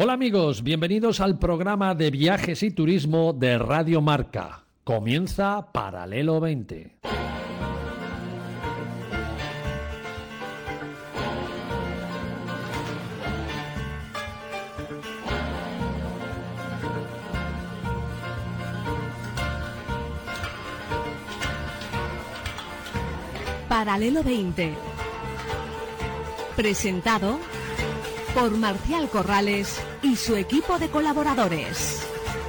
Hola amigos, bienvenidos al programa de viajes y turismo de Radio Marca. Comienza Paralelo 20. Paralelo 20. Presentado por Marcial Corrales y su equipo de colaboradores.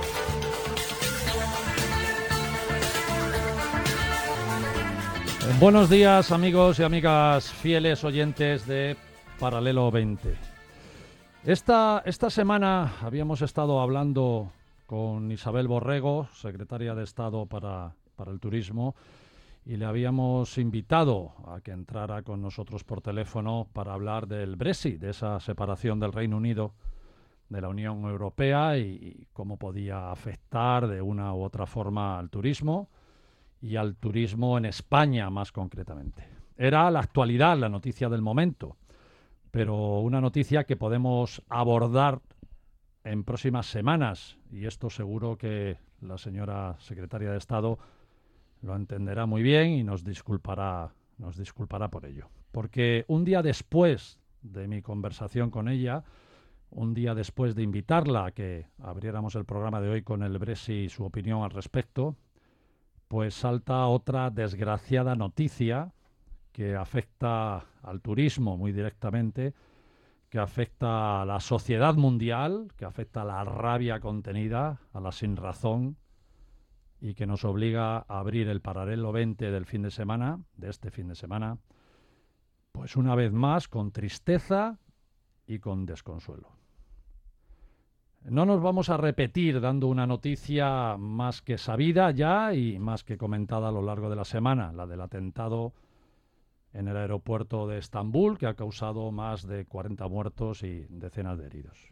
Buenos días amigos y amigas fieles oyentes de Paralelo 20. Esta semana habíamos estado hablando con Isabel Borrego, secretaria de Estado para el Turismo, y le habíamos invitado a que entrara con nosotros por teléfono para hablar del Brexit, de esa separación del Reino Unido de la Unión Europea y cómo podía afectar de una u otra forma al turismo y al turismo en España más concretamente. Era la actualidad, la noticia del momento, pero una noticia que podemos abordar en próximas semanas, y esto seguro que la señora secretaria de Estado lo entenderá muy bien y nos disculpará por ello. Porque un día después de mi conversación con ella, un día después de invitarla a que abriéramos el programa de hoy con el Brexit y su opinión al respecto, pues salta otra desgraciada noticia que afecta al turismo muy directamente, que afecta a la sociedad mundial, que afecta a la rabia contenida, a la sinrazón, y que nos obliga a abrir el Paralelo 20 del fin de semana, de este fin de semana, pues una vez más con tristeza y con desconsuelo. No nos vamos a repetir dando una noticia más que sabida ya y más que comentada a lo largo de la semana, la del atentado en el aeropuerto de Estambul, que ha causado más de 40 muertos y decenas de heridos.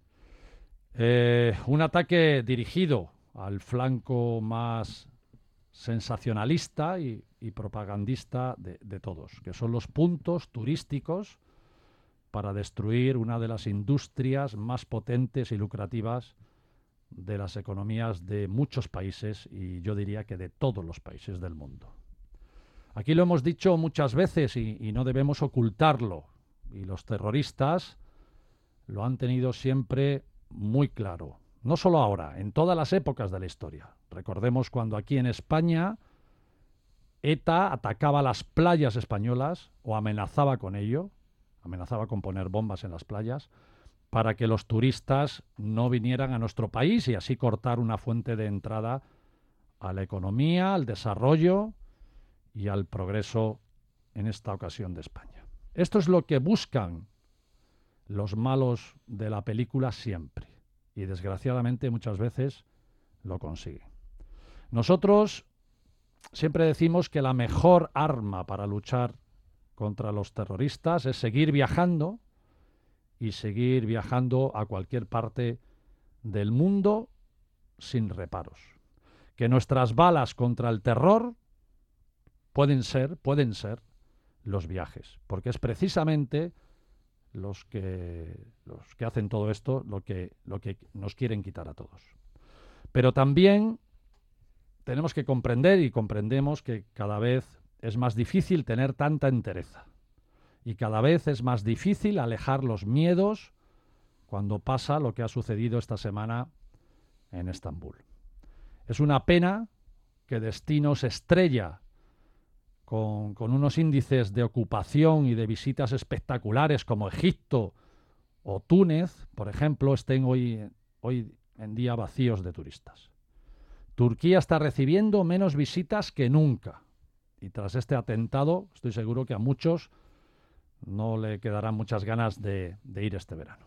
Un ataque dirigido al flanco más sensacionalista y propagandista de todos, que son los puntos turísticos para destruir una de las industrias más potentes y lucrativas de las economías de muchos países, y yo diría que de todos los países del mundo. Aquí lo hemos dicho muchas veces y no debemos ocultarlo, y los terroristas lo han tenido siempre muy claro. No solo ahora, en todas las épocas de la historia. Recordemos cuando aquí en España ETA atacaba las playas españolas o amenazaba con ello, amenazaba con poner bombas en las playas para que los turistas no vinieran a nuestro país y así cortar una fuente de entrada a la economía, al desarrollo y al progreso en esta ocasión de España. Esto es lo que buscan los malos de la película siempre. Y desgraciadamente muchas veces lo consigue. Nosotros siempre decimos que la mejor arma para luchar contra los terroristas es seguir viajando y seguir viajando a cualquier parte del mundo sin reparos. Que nuestras balas contra el terror pueden ser los viajes, porque es precisamente los que hacen todo esto lo que nos quieren quitar a todos. Pero también tenemos que comprender, y comprendemos, que cada vez es más difícil tener tanta entereza y cada vez es más difícil alejar los miedos cuando pasa lo que ha sucedido esta semana en Estambul. Es una pena que destinos estrella con unos índices de ocupación y de visitas espectaculares como Egipto o Túnez, por ejemplo, estén hoy en día vacíos de turistas. Turquía está recibiendo menos visitas que nunca. Y tras este atentado, estoy seguro que a muchos no le quedarán muchas ganas de ir este verano.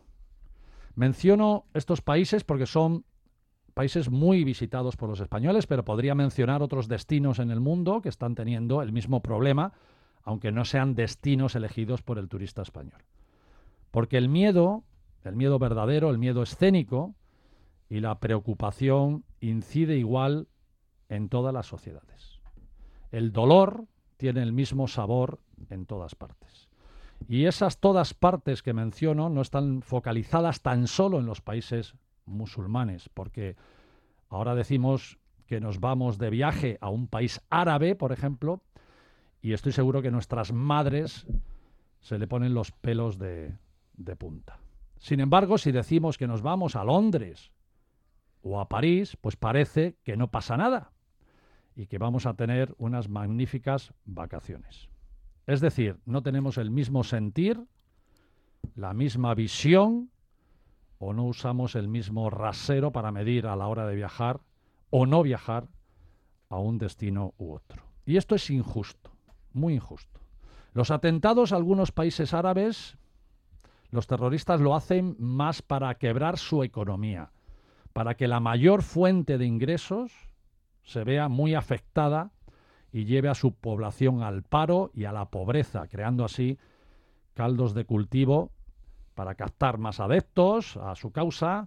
Menciono estos países porque son países muy visitados por los españoles, pero podría mencionar otros destinos en el mundo que están teniendo el mismo problema, aunque no sean destinos elegidos por el turista español. Porque el miedo verdadero, el miedo escénico y la preocupación incide igual en todas las sociedades. El dolor tiene el mismo sabor en todas partes. Y esas todas partes que menciono no están focalizadas tan solo en los países musulmanes, porque ahora decimos que nos vamos de viaje a un país árabe, por ejemplo, y estoy seguro que nuestras madres se le ponen los pelos de punta. Sin embargo, si decimos que nos vamos a Londres o a París, pues parece que no pasa nada y que vamos a tener unas magníficas vacaciones. Es decir, no tenemos el mismo sentir, la misma visión, o no usamos el mismo rasero para medir a la hora de viajar o no viajar a un destino u otro. Y esto es injusto, muy injusto. Los atentados a algunos países árabes, los terroristas lo hacen más para quebrar su economía, para que la mayor fuente de ingresos se vea muy afectada y lleve a su población al paro y a la pobreza, creando así caldos de cultivo para captar más adeptos a su causa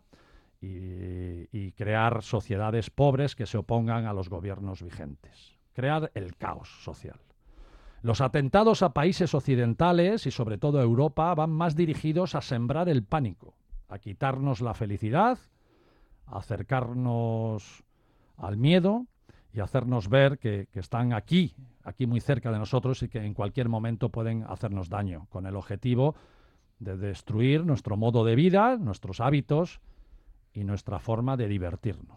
y crear sociedades pobres que se opongan a los gobiernos vigentes. Crear el caos social. Los atentados a países occidentales y sobre todo a Europa van más dirigidos a sembrar el pánico, a quitarnos la felicidad, a acercarnos al miedo y hacernos ver que están aquí muy cerca de nosotros y que en cualquier momento pueden hacernos daño, con el objetivo de destruir nuestro modo de vida, nuestros hábitos y nuestra forma de divertirnos.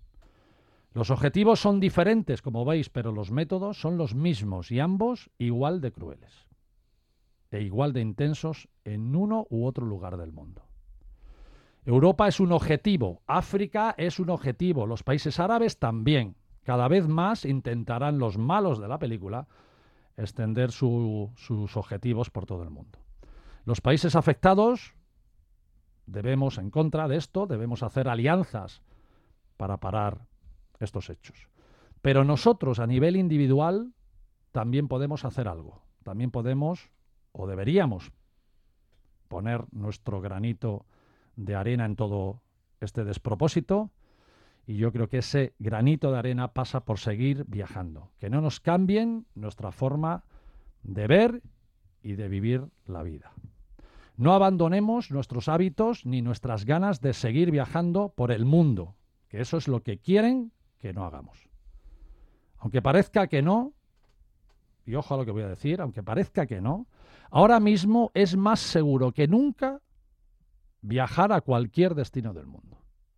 Los objetivos son diferentes, como veis, pero los métodos son los mismos y ambos igual de crueles e igual de intensos en uno u otro lugar del mundo. Europa es un objetivo, África es un objetivo, los países árabes también. Cada vez más intentarán los malos de la película extender sus objetivos por todo el mundo. Los países afectados debemos, en contra de esto, debemos hacer alianzas para parar estos hechos. Pero nosotros, a nivel individual, también podemos hacer algo. También podemos, o deberíamos, poner nuestro granito de arena en todo este despropósito. Y yo creo que ese granito de arena pasa por seguir viajando. Que no nos cambien nuestra forma de ver y de vivir la vida. No abandonemos nuestros hábitos ni nuestras ganas de seguir viajando por el mundo, que eso es lo que quieren que no hagamos. Aunque parezca que no, y ojo a lo que voy a decir, aunque parezca que no, ahora mismo es más seguro que nunca viajar a cualquier destino del mundo.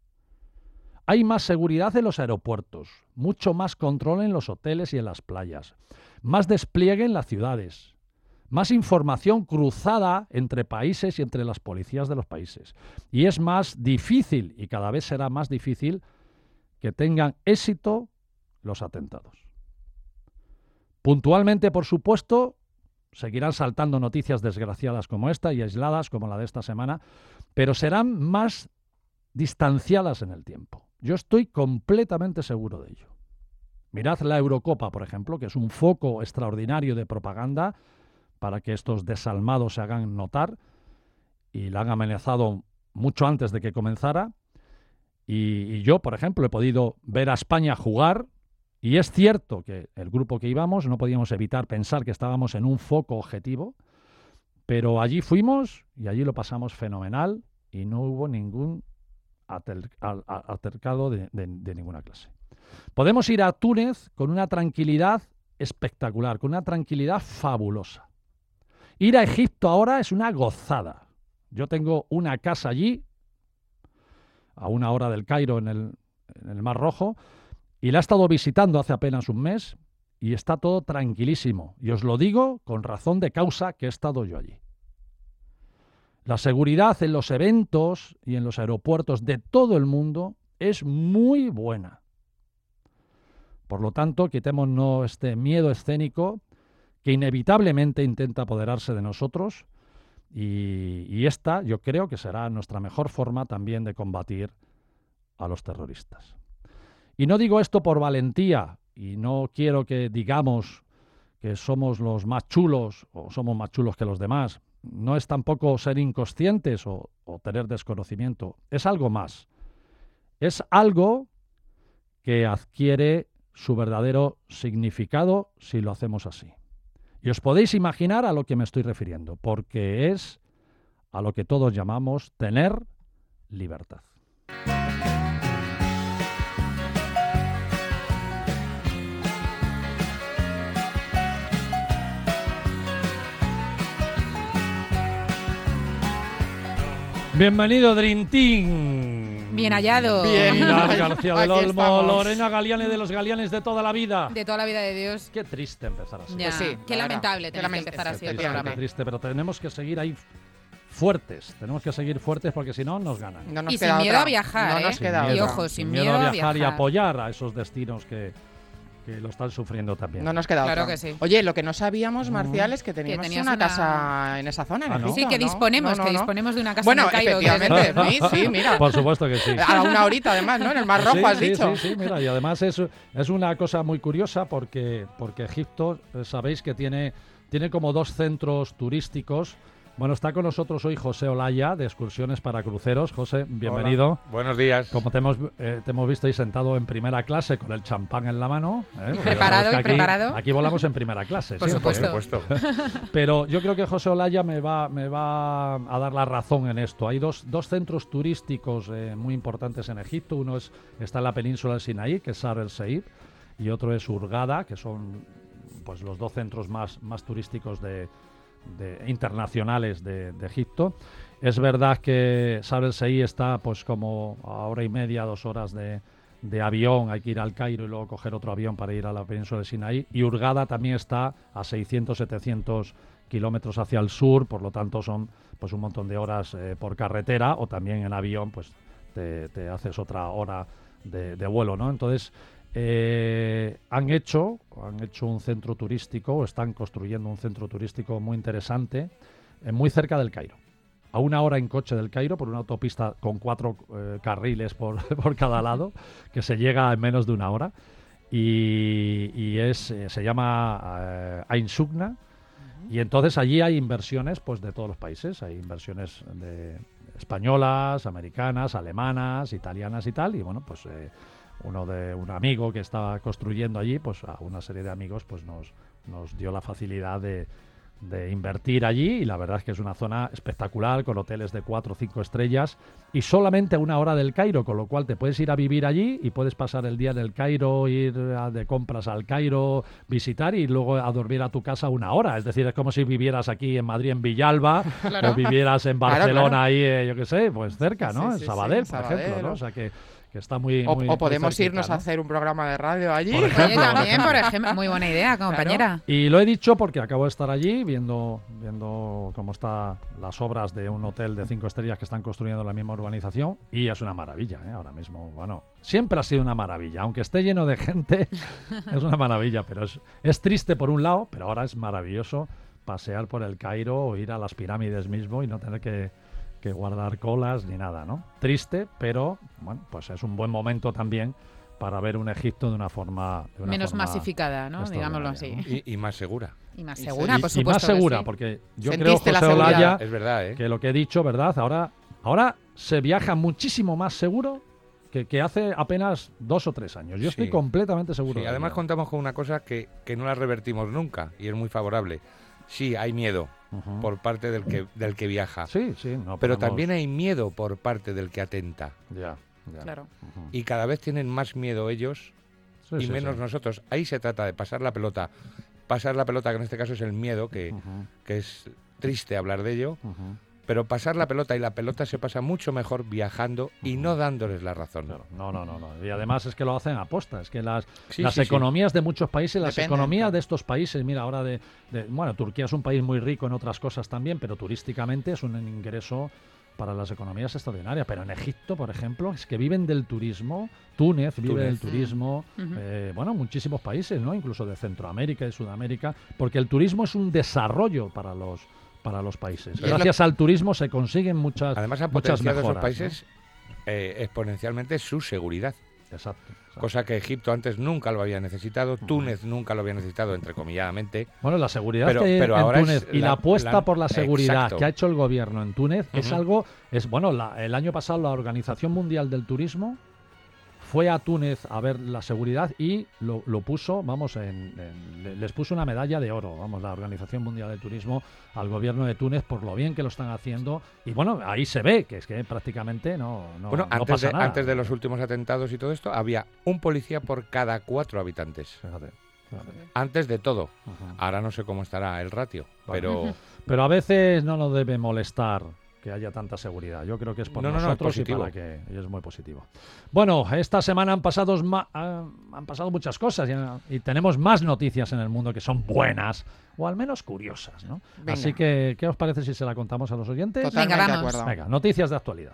Hay más seguridad en los aeropuertos, mucho más control en los hoteles y en las playas, más despliegue en las ciudades, más información cruzada entre países y entre las policías de los países. Y es más difícil, y cada vez será más difícil, que tengan éxito los atentados. Puntualmente, por supuesto, seguirán saltando noticias desgraciadas como esta y aisladas como la de esta semana, pero serán más distanciadas en el tiempo. Yo estoy completamente seguro de ello. Mirad la Eurocopa, por ejemplo, que es un foco extraordinario de propaganda para que estos desalmados se hagan notar, y la han amenazado mucho antes de que comenzara. Y yo, por ejemplo, he podido ver a España jugar, y es cierto que el grupo que íbamos no podíamos evitar pensar que estábamos en un foco objetivo, pero allí fuimos y allí lo pasamos fenomenal y no hubo ningún altercado de ninguna clase. Podemos ir a Túnez con una tranquilidad espectacular, con una tranquilidad fabulosa. Ir a Egipto ahora es una gozada. Yo tengo una casa allí, a 1 hora del Cairo, en el Mar Rojo, y la he estado visitando hace apenas un mes y está todo tranquilísimo. Y os lo digo con razón de causa, que he estado yo allí. La seguridad en los eventos y en los aeropuertos de todo el mundo es muy buena. Por lo tanto, quitémonos este miedo escénico que inevitablemente intenta apoderarse de nosotros, y esta yo creo que será nuestra mejor forma también de combatir a los terroristas. Y no digo esto por valentía, y no quiero que digamos que somos los más chulos o somos más chulos que los demás. No es tampoco ser inconscientes o tener desconocimiento. Es algo más. Es algo que adquiere su verdadero significado si lo hacemos así. Y os podéis imaginar a lo que me estoy refiriendo, porque es a lo que todos llamamos tener libertad. Bienvenido, Dream Team. Bien hallado. Pilar García del Aquí Olmo, estamos. Lorena Galiane de los Galianes de toda la vida. De toda la vida de Dios. Qué triste empezar así. Ya, Pues sí, qué la lamentable verdad, tener qué que empezar así Qué el triste, programa. qué triste, pero tenemos que seguir ahí fuertes. Tenemos que seguir fuertes porque si no nos ganan. No nos Y sin queda miedo otra. a viajar, No ¿eh? nos Sin queda miedo, Y otra. ojo, sin miedo miedo a a viajar y viajar. apoyar a esos destinos que lo están sufriendo también. No nos queda Claro otra. que sí. Oye, lo que no sabíamos, Marcial, es que teníamos tenías una una- casa en esa zona, en Ah, ¿no? Egipto, Sí, que ¿no? disponemos, No, que no, no. disponemos de una casa Bueno, en el Cairo. efectivamente, sí, mira. Por supuesto que sí. A una horita además, ¿no? En el Mar Rojo, Sí, has sí, dicho. Sí, mira, y además es una cosa muy curiosa porque Egipto, sabéis que tiene como dos centros turísticos. Bueno, está con nosotros hoy José Olaya, de Excursiones para Cruceros. José, bienvenido. Hola, buenos días. Como te hemos visto ahí sentado en primera clase con el champán en la mano. Porque Preparado ya sabes que y preparado. Aquí volamos en primera clase. Por siempre, supuesto. ¿eh? Pero yo creo que José Olaya me va a dar la razón en esto. Hay dos centros turísticos muy importantes en Egipto. Uno está en la península del Sinaí, que es Sharm el Sheikh, y otro es Hurghada, que son pues los dos centros más turísticos internacionales de Egipto. Es verdad que Sharm el Sheikh está pues como a hora y media, 2 horas de avión. Hay que ir al Cairo y luego coger otro avión para ir a la península de Sinaí. Y Hurghada también está a 600-700 kilómetros hacia el sur, por lo tanto son pues un montón de horas por carretera, o también en avión pues te haces otra hora de vuelo, ¿no? Entonces han hecho un centro turístico, o están construyendo un centro turístico muy interesante, muy cerca del Cairo. A 1 hora en coche del Cairo, por una autopista con 4 carriles por cada lado, que se llega en menos de 1 hora. Y se llama Ain Soukna. Y entonces allí hay inversiones pues de todos los países. Hay inversiones españolas, americanas, alemanas, italianas y tal. Y bueno, pues un amigo que estaba construyendo allí, pues a una serie de amigos pues nos dio la facilidad de invertir allí, y la verdad es que es una zona espectacular, con hoteles de 4 o 5 estrellas y solamente a 1 hora del Cairo, con lo cual te puedes ir a vivir allí y puedes pasar el día en el Cairo, ir de compras al Cairo, visitar y luego a dormir a tu casa 1 hora. Es decir, es como si vivieras aquí en Madrid, en Villalba, Claro. o vivieras en Barcelona, Claro. ahí, yo qué sé, pues cerca, ¿no? Sí, En sí, Sabadell, sí, por Sabadell, ejemplo, ¿no? o- O sea que está muy O muy podemos cerquita, irnos ¿no? a hacer un programa de radio allí. Por Oye, ejemplo, también, por ejemplo. Muy buena idea, compañera. Y lo he dicho porque acabo de estar allí viendo cómo están las obras de un hotel de 5 estrellas que están construyendo en la misma urbanización, y es una maravilla, ¿eh? Ahora mismo. Bueno, siempre ha sido una maravilla, aunque esté lleno de gente, es una maravilla, pero es triste por un lado, pero ahora es maravilloso pasear por el Cairo o ir a las pirámides mismo y no tener que guardar colas ni nada, ¿no? Triste, pero bueno, pues es un buen momento también para ver un Egipto de una forma Menos masificada, ¿no? Digámoslo así. extraordinaria, Y más segura. Y más Y segura, y por más supuesto. que segura, sí. porque yo Sentiste creo, la José seguridad. Olaya, Es verdad, ¿eh? que lo que he dicho, ¿verdad? Ahora se viaja muchísimo más seguro que hace apenas 2 o 3 años. Yo estoy Sí. completamente seguro. Sí, de además ello. contamos con una cosa que no la revertimos nunca y es muy favorable. Sí, hay miedo Ujú. por parte del que viaja, Sí, sí. No pero podemos- también hay miedo por parte del que atenta. Ya. Claro. Ujú. Y cada vez tienen más miedo ellos Sí, y sí, menos sí. nosotros. Ahí se trata de pasar la pelota. Pasar la pelota, que en este caso es el miedo, que es triste hablar de ello, Ujú. pero pasar la pelota, y la pelota se pasa mucho mejor viajando y no dándoles la razón. Claro, no. Y además es que lo hacen a posta. Es que las Sí, sí, sí. economías de muchos países, las Dependen, economías claro. de estos países, mira, ahora bueno, Turquía es un país muy rico en otras cosas también, pero turísticamente es un ingreso para las economías extraordinaria. Pero en Egipto, por ejemplo, es que viven del turismo. Túnez vive del turismo. Ujú. Bueno, muchísimos países, ¿no? Incluso de Centroamérica y Sudamérica, porque el turismo es un desarrollo para los países. Pero Gracias al turismo se consiguen muchas Además, ha muchas potenciado mejoras, esos países exponencialmente su seguridad. ¿no? Exacto. Cosa que Egipto antes nunca lo había necesitado, Túnez nunca lo había necesitado, entrecomilladamente. Bueno, la seguridad Pero- que hay pero en ahora Túnez es y la la- apuesta la- por la seguridad exacto. que ha hecho el gobierno en Túnez es Ujú. algo, bueno, el año pasado la Organización Mundial del Turismo fue a Túnez a ver la seguridad y lo puso, vamos, les puso una medalla de oro, vamos, la Organización Mundial del Turismo al gobierno de Túnez por lo bien que lo están haciendo. Y bueno, ahí se ve que es que prácticamente no pasa nada. Antes de los últimos atentados y todo esto, había un policía por cada 4 habitantes. Fíjate. Antes de todo. Ajá. Ahora no sé cómo estará el ratio, Vale. Pero a veces no nos debe molestar que haya tanta seguridad. Yo creo que es por nosotros y para que y es muy positivo. Bueno, esta semana han pasado muchas cosas y tenemos más noticias en el mundo que son buenas o al menos curiosas, ¿no? Venga. Así que, ¿qué os parece si se la contamos a los oyentes? Totalmente Venga, de vamos. acuerdo. Venga, noticias de actualidad.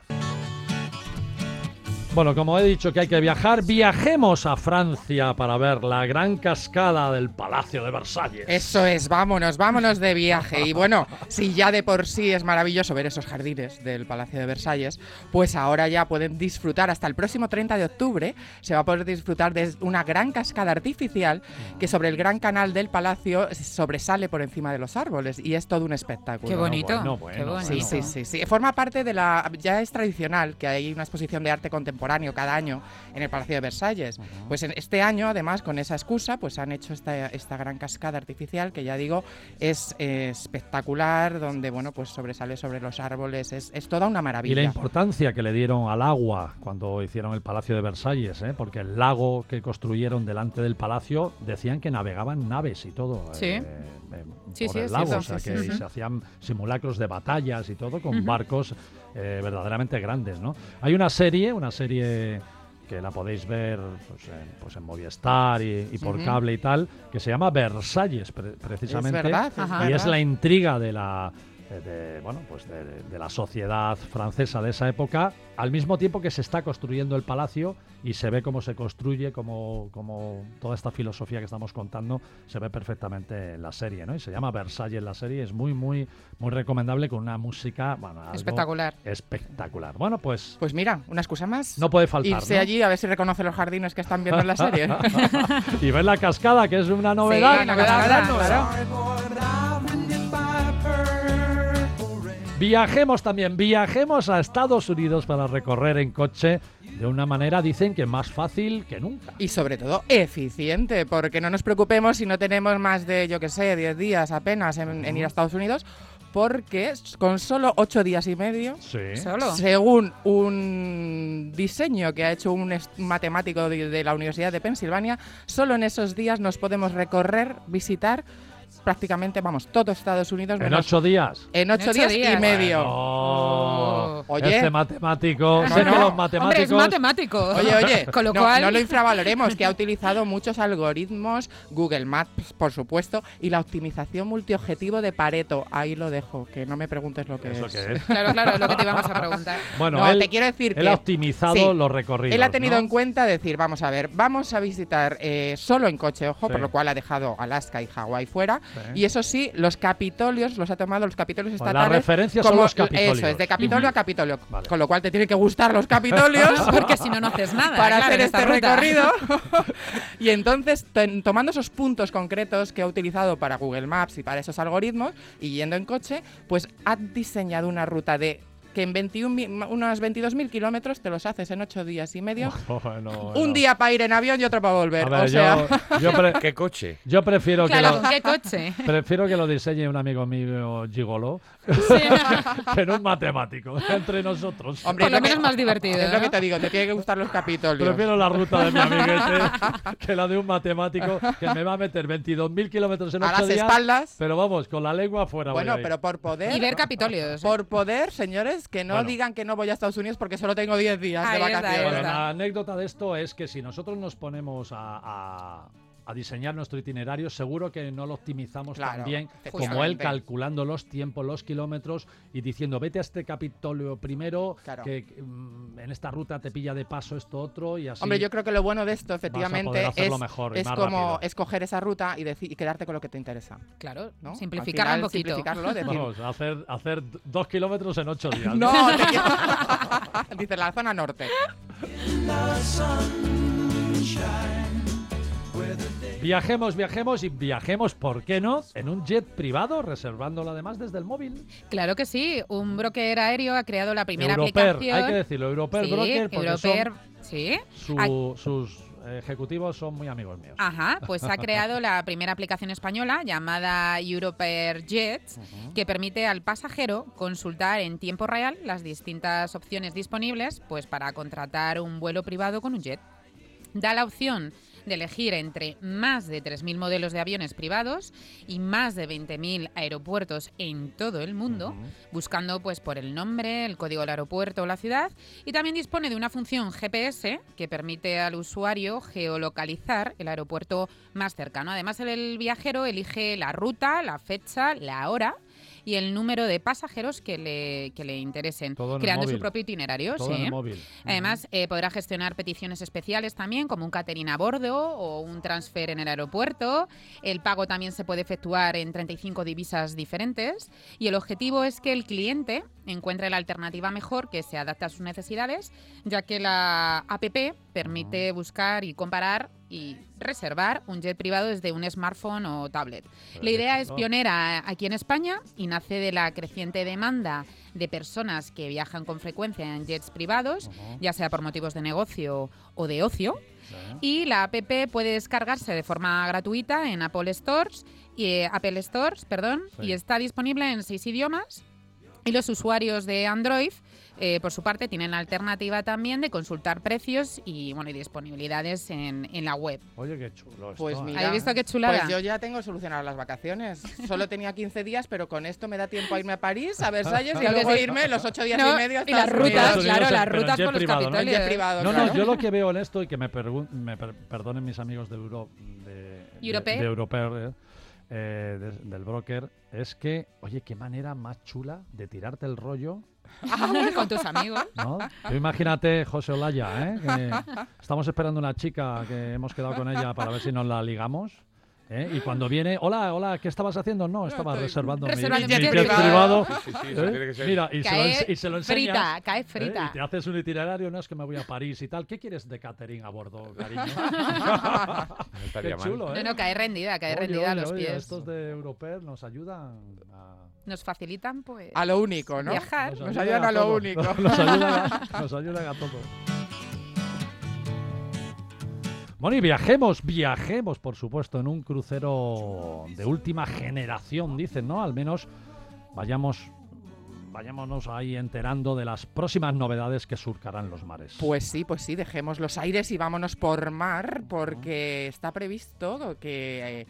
Bueno, como he dicho que hay que viajar, viajemos a Francia para ver la gran cascada del Palacio de Versalles. Eso es, vámonos de viaje. Y bueno, si ya de por sí es maravilloso ver esos jardines del Palacio de Versalles, pues ahora ya pueden disfrutar, hasta el próximo 30 de octubre, se va a poder disfrutar de una gran cascada artificial que sobre el gran canal del palacio sobresale por encima de los árboles y es todo un espectáculo. Qué bonito. Bueno, qué bonito. Sí. Forma parte de ya es tradicional que hay una exposición de arte contemporáneo cada año en el Palacio de Versalles. Pues este año, además, con esa excusa, pues han hecho esta gran cascada artificial que ya digo es espectacular, donde bueno, pues sobresale sobre los árboles, es toda una maravilla. Y la importancia que le dieron al agua cuando hicieron el Palacio de Versalles, porque el lago que construyeron delante del palacio decían que navegaban naves y todo Sí. por el lago, o sea que se hacían simulacros de batallas y todo con barcos verdaderamente grandes, ¿no? Hay una serie que la podéis ver pues en Movistar y por cable y tal, que se llama Versalles precisamente, Es verdad, y es la intriga de la sociedad francesa de esa época, al mismo tiempo que se está construyendo el palacio y se ve cómo se construye, como toda esta filosofía que estamos contando se ve perfectamente en la serie, ¿no? Y se llama Versalles la serie, es muy muy muy recomendable, con una música algo espectacular. Bueno, pues mira, una excusa más. no puede faltar, Irse ¿no? allí a ver si reconoce los jardines que están viendo en la serie. Y ver la cascada, que es una novedad. Sí, novedad, claro. Viajemos a Estados Unidos para recorrer en coche de una manera, dicen que más fácil que nunca. Y sobre todo eficiente, porque no nos preocupemos si no tenemos más de, 10 días apenas en ir a Estados Unidos, porque con solo 8 días y medio, Sí. Solo. según un diseño que ha hecho un matemático de la Universidad de Pensilvania, solo en esos días nos podemos visitar prácticamente, todo Estados Unidos. En menos- 8 días. En 8 días y medio. Oh, Oye. este matemático. No, Sé que no. los Hombre, es matemáticos. matemático. Oye, Con lo no, cual... no lo infravaloremos, que ha utilizado muchos algoritmos, Google Maps, por supuesto, y la optimización multiobjetivo de Pareto. Ahí lo dejo, que no me preguntes lo que ¿Eso es. qué es? Claro, es lo que te íbamos a preguntar. Bueno, No, él, te quiero decir él que ha optimizado sí, los recorridos. él ha tenido ¿no? en cuenta decir, vamos a visitar solo en coche, ojo, Sí. por lo cual ha dejado Alaska y Hawái fuera. Sí. Y eso sí, los capitolios, los capitolios Pues la estatales. referencia son como los capitolios. Eso es, de Capitolio a Capitolio. Vale. Con lo cual te tienen que gustar los capitolios. Porque si no, no haces nada. para claro, hacer en esta este ruta. recorrido. Y entonces, tomando esos puntos concretos que ha utilizado para Google Maps y para esos algoritmos, y yendo en coche, pues ha diseñado una ruta que en unos 22.000 kilómetros te los haces en 8 días y medio. Bueno. Un día para ir en avión y otro para volver. A ver, o sea, ¿Qué coche? yo prefiero Claro, que ¿con qué coche? prefiero que lo diseñe un amigo mío gigolo Sí. que no un matemático entre nosotros. hombre, Por lo es menos más divertido, Es lo ¿no? que te digo, te tienen que gustar los capitolios. Prefiero la ruta de mi amiguete que la de un matemático que me va a meter 22.000 kilómetros en A 8 las días. espaldas. Pero vamos, con la lengua afuera. Bueno, voy a ir. pero por poder. Y ver Capitolios. Por poder, señores, que no Bueno. digan que no voy a Estados Unidos porque solo tengo 10 días Ahí de está, vacaciones. Bueno, está. la anécdota de esto es que si nosotros nos ponemos a diseñar nuestro itinerario, seguro que no lo optimizamos Claro, tan bien efectivamente. como él, calculando los tiempos, los kilómetros y diciendo, vete a este Capitolio primero, Claro. que en esta ruta te pilla de paso esto otro y así. Hombre, yo creo que lo bueno de esto, poder efectivamente, hacerlo mejor y es más como rápido. escoger esa ruta y quedarte con lo que te interesa. Claro, ¿no? simplificarlo Al un final, poquito. simplificarlo, decir, Vamos, hacer 2 kilómetros en 8 días. no, te quiero... Dice la zona norte. Viajemos, ¿por qué no? En un jet privado, reservándolo además desde el móvil. Claro que sí. Un broker aéreo ha creado la primera Europer, aplicación. hay que decirlo, Europer Sí, Broker, porque Europer, ¿Sí? Sus ejecutivos son muy amigos míos. Ajá, pues ha creado la primera aplicación española llamada Europeer Jets, que permite al pasajero consultar en tiempo real las distintas opciones disponibles pues, para contratar un vuelo privado con un jet. Da la opción de elegir entre más de 3.000 modelos de aviones privados y más de 20.000 aeropuertos en todo el mundo, buscando pues por el nombre, el código del aeropuerto o la ciudad, y también dispone de una función GPS que permite al usuario geolocalizar el aeropuerto más cercano. Además, el viajero elige la ruta, la fecha, la hora y el número de pasajeros que le interesen, creando su propio itinerario. Todo en el móvil. Además, podrá gestionar peticiones especiales también, como un catering a bordo o un transfer en el aeropuerto. El pago también se puede efectuar en 35 divisas diferentes y el objetivo es que el cliente encuentre la alternativa mejor que se adapte a sus necesidades, ya que la app permite buscar y comparar y reservar un jet privado desde un smartphone o tablet. La idea es pionera aquí en España y nace de la creciente demanda de personas que viajan con frecuencia en jets privados, ya sea por motivos de negocio o de ocio. Y la app puede descargarse de forma gratuita en Apple Stores, y está disponible en 6 idiomas. Y los usuarios de Android, por su parte, tienen la alternativa también de consultar precios y disponibilidades en la web. Oye, qué chulo esto. Pues mira, ¿Habéis visto qué chulada? Pues yo ya tengo solucionadas las vacaciones. Solo tenía 15 días, pero con esto me da tiempo a irme a París, a Versalles y luego irme los 8 días y medio. Y las rutas, Estados Unidos, claro, las pero en rutas jet por los privado, ¿no? Capitolios. Jet privado, No, claro. no, yo lo que veo en esto, y que perdonen mis amigos de Europeer, del broker, es que, oye, qué manera más chula de tirarte el rollo. Con tus amigos. ¿No? Tú imagínate, José Olaya, que estamos esperando una chica que hemos quedado con ella para ver si nos la ligamos. Y cuando viene, hola, ¿qué estabas haciendo? Estaba reservando mi jet privado. Sí, eso tiene que ser. Mira, y se lo enseñas. Cae frita. Y te haces un itinerario, no es que me voy a París y tal. ¿Qué quieres de catering a bordo, cariño? No estaría Qué chulo, mal. No, cae rendida a los pies. Estos de Europeer nos ayudan a... Nos facilitan, pues... A lo único, ¿no? Viajar. Nos ayudan a lo todo. único. Nos ayudan a todo. Bueno, y viajemos, por supuesto, en un crucero de última generación, dicen, ¿no? Al menos vayámonos ahí enterando de las próximas novedades que surcarán los mares. Pues sí, dejemos los aires y vámonos por mar, porque está previsto que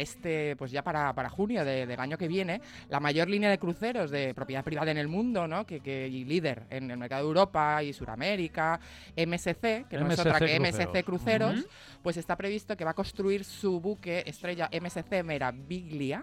para junio del año que viene, la mayor línea de cruceros de propiedad privada en el mundo, ¿no? Y líder en el mercado de Europa y Suramérica, MSC, que no es otra que MSC Cruceros, pues está previsto que va a construir su buque estrella MSC Meraviglia,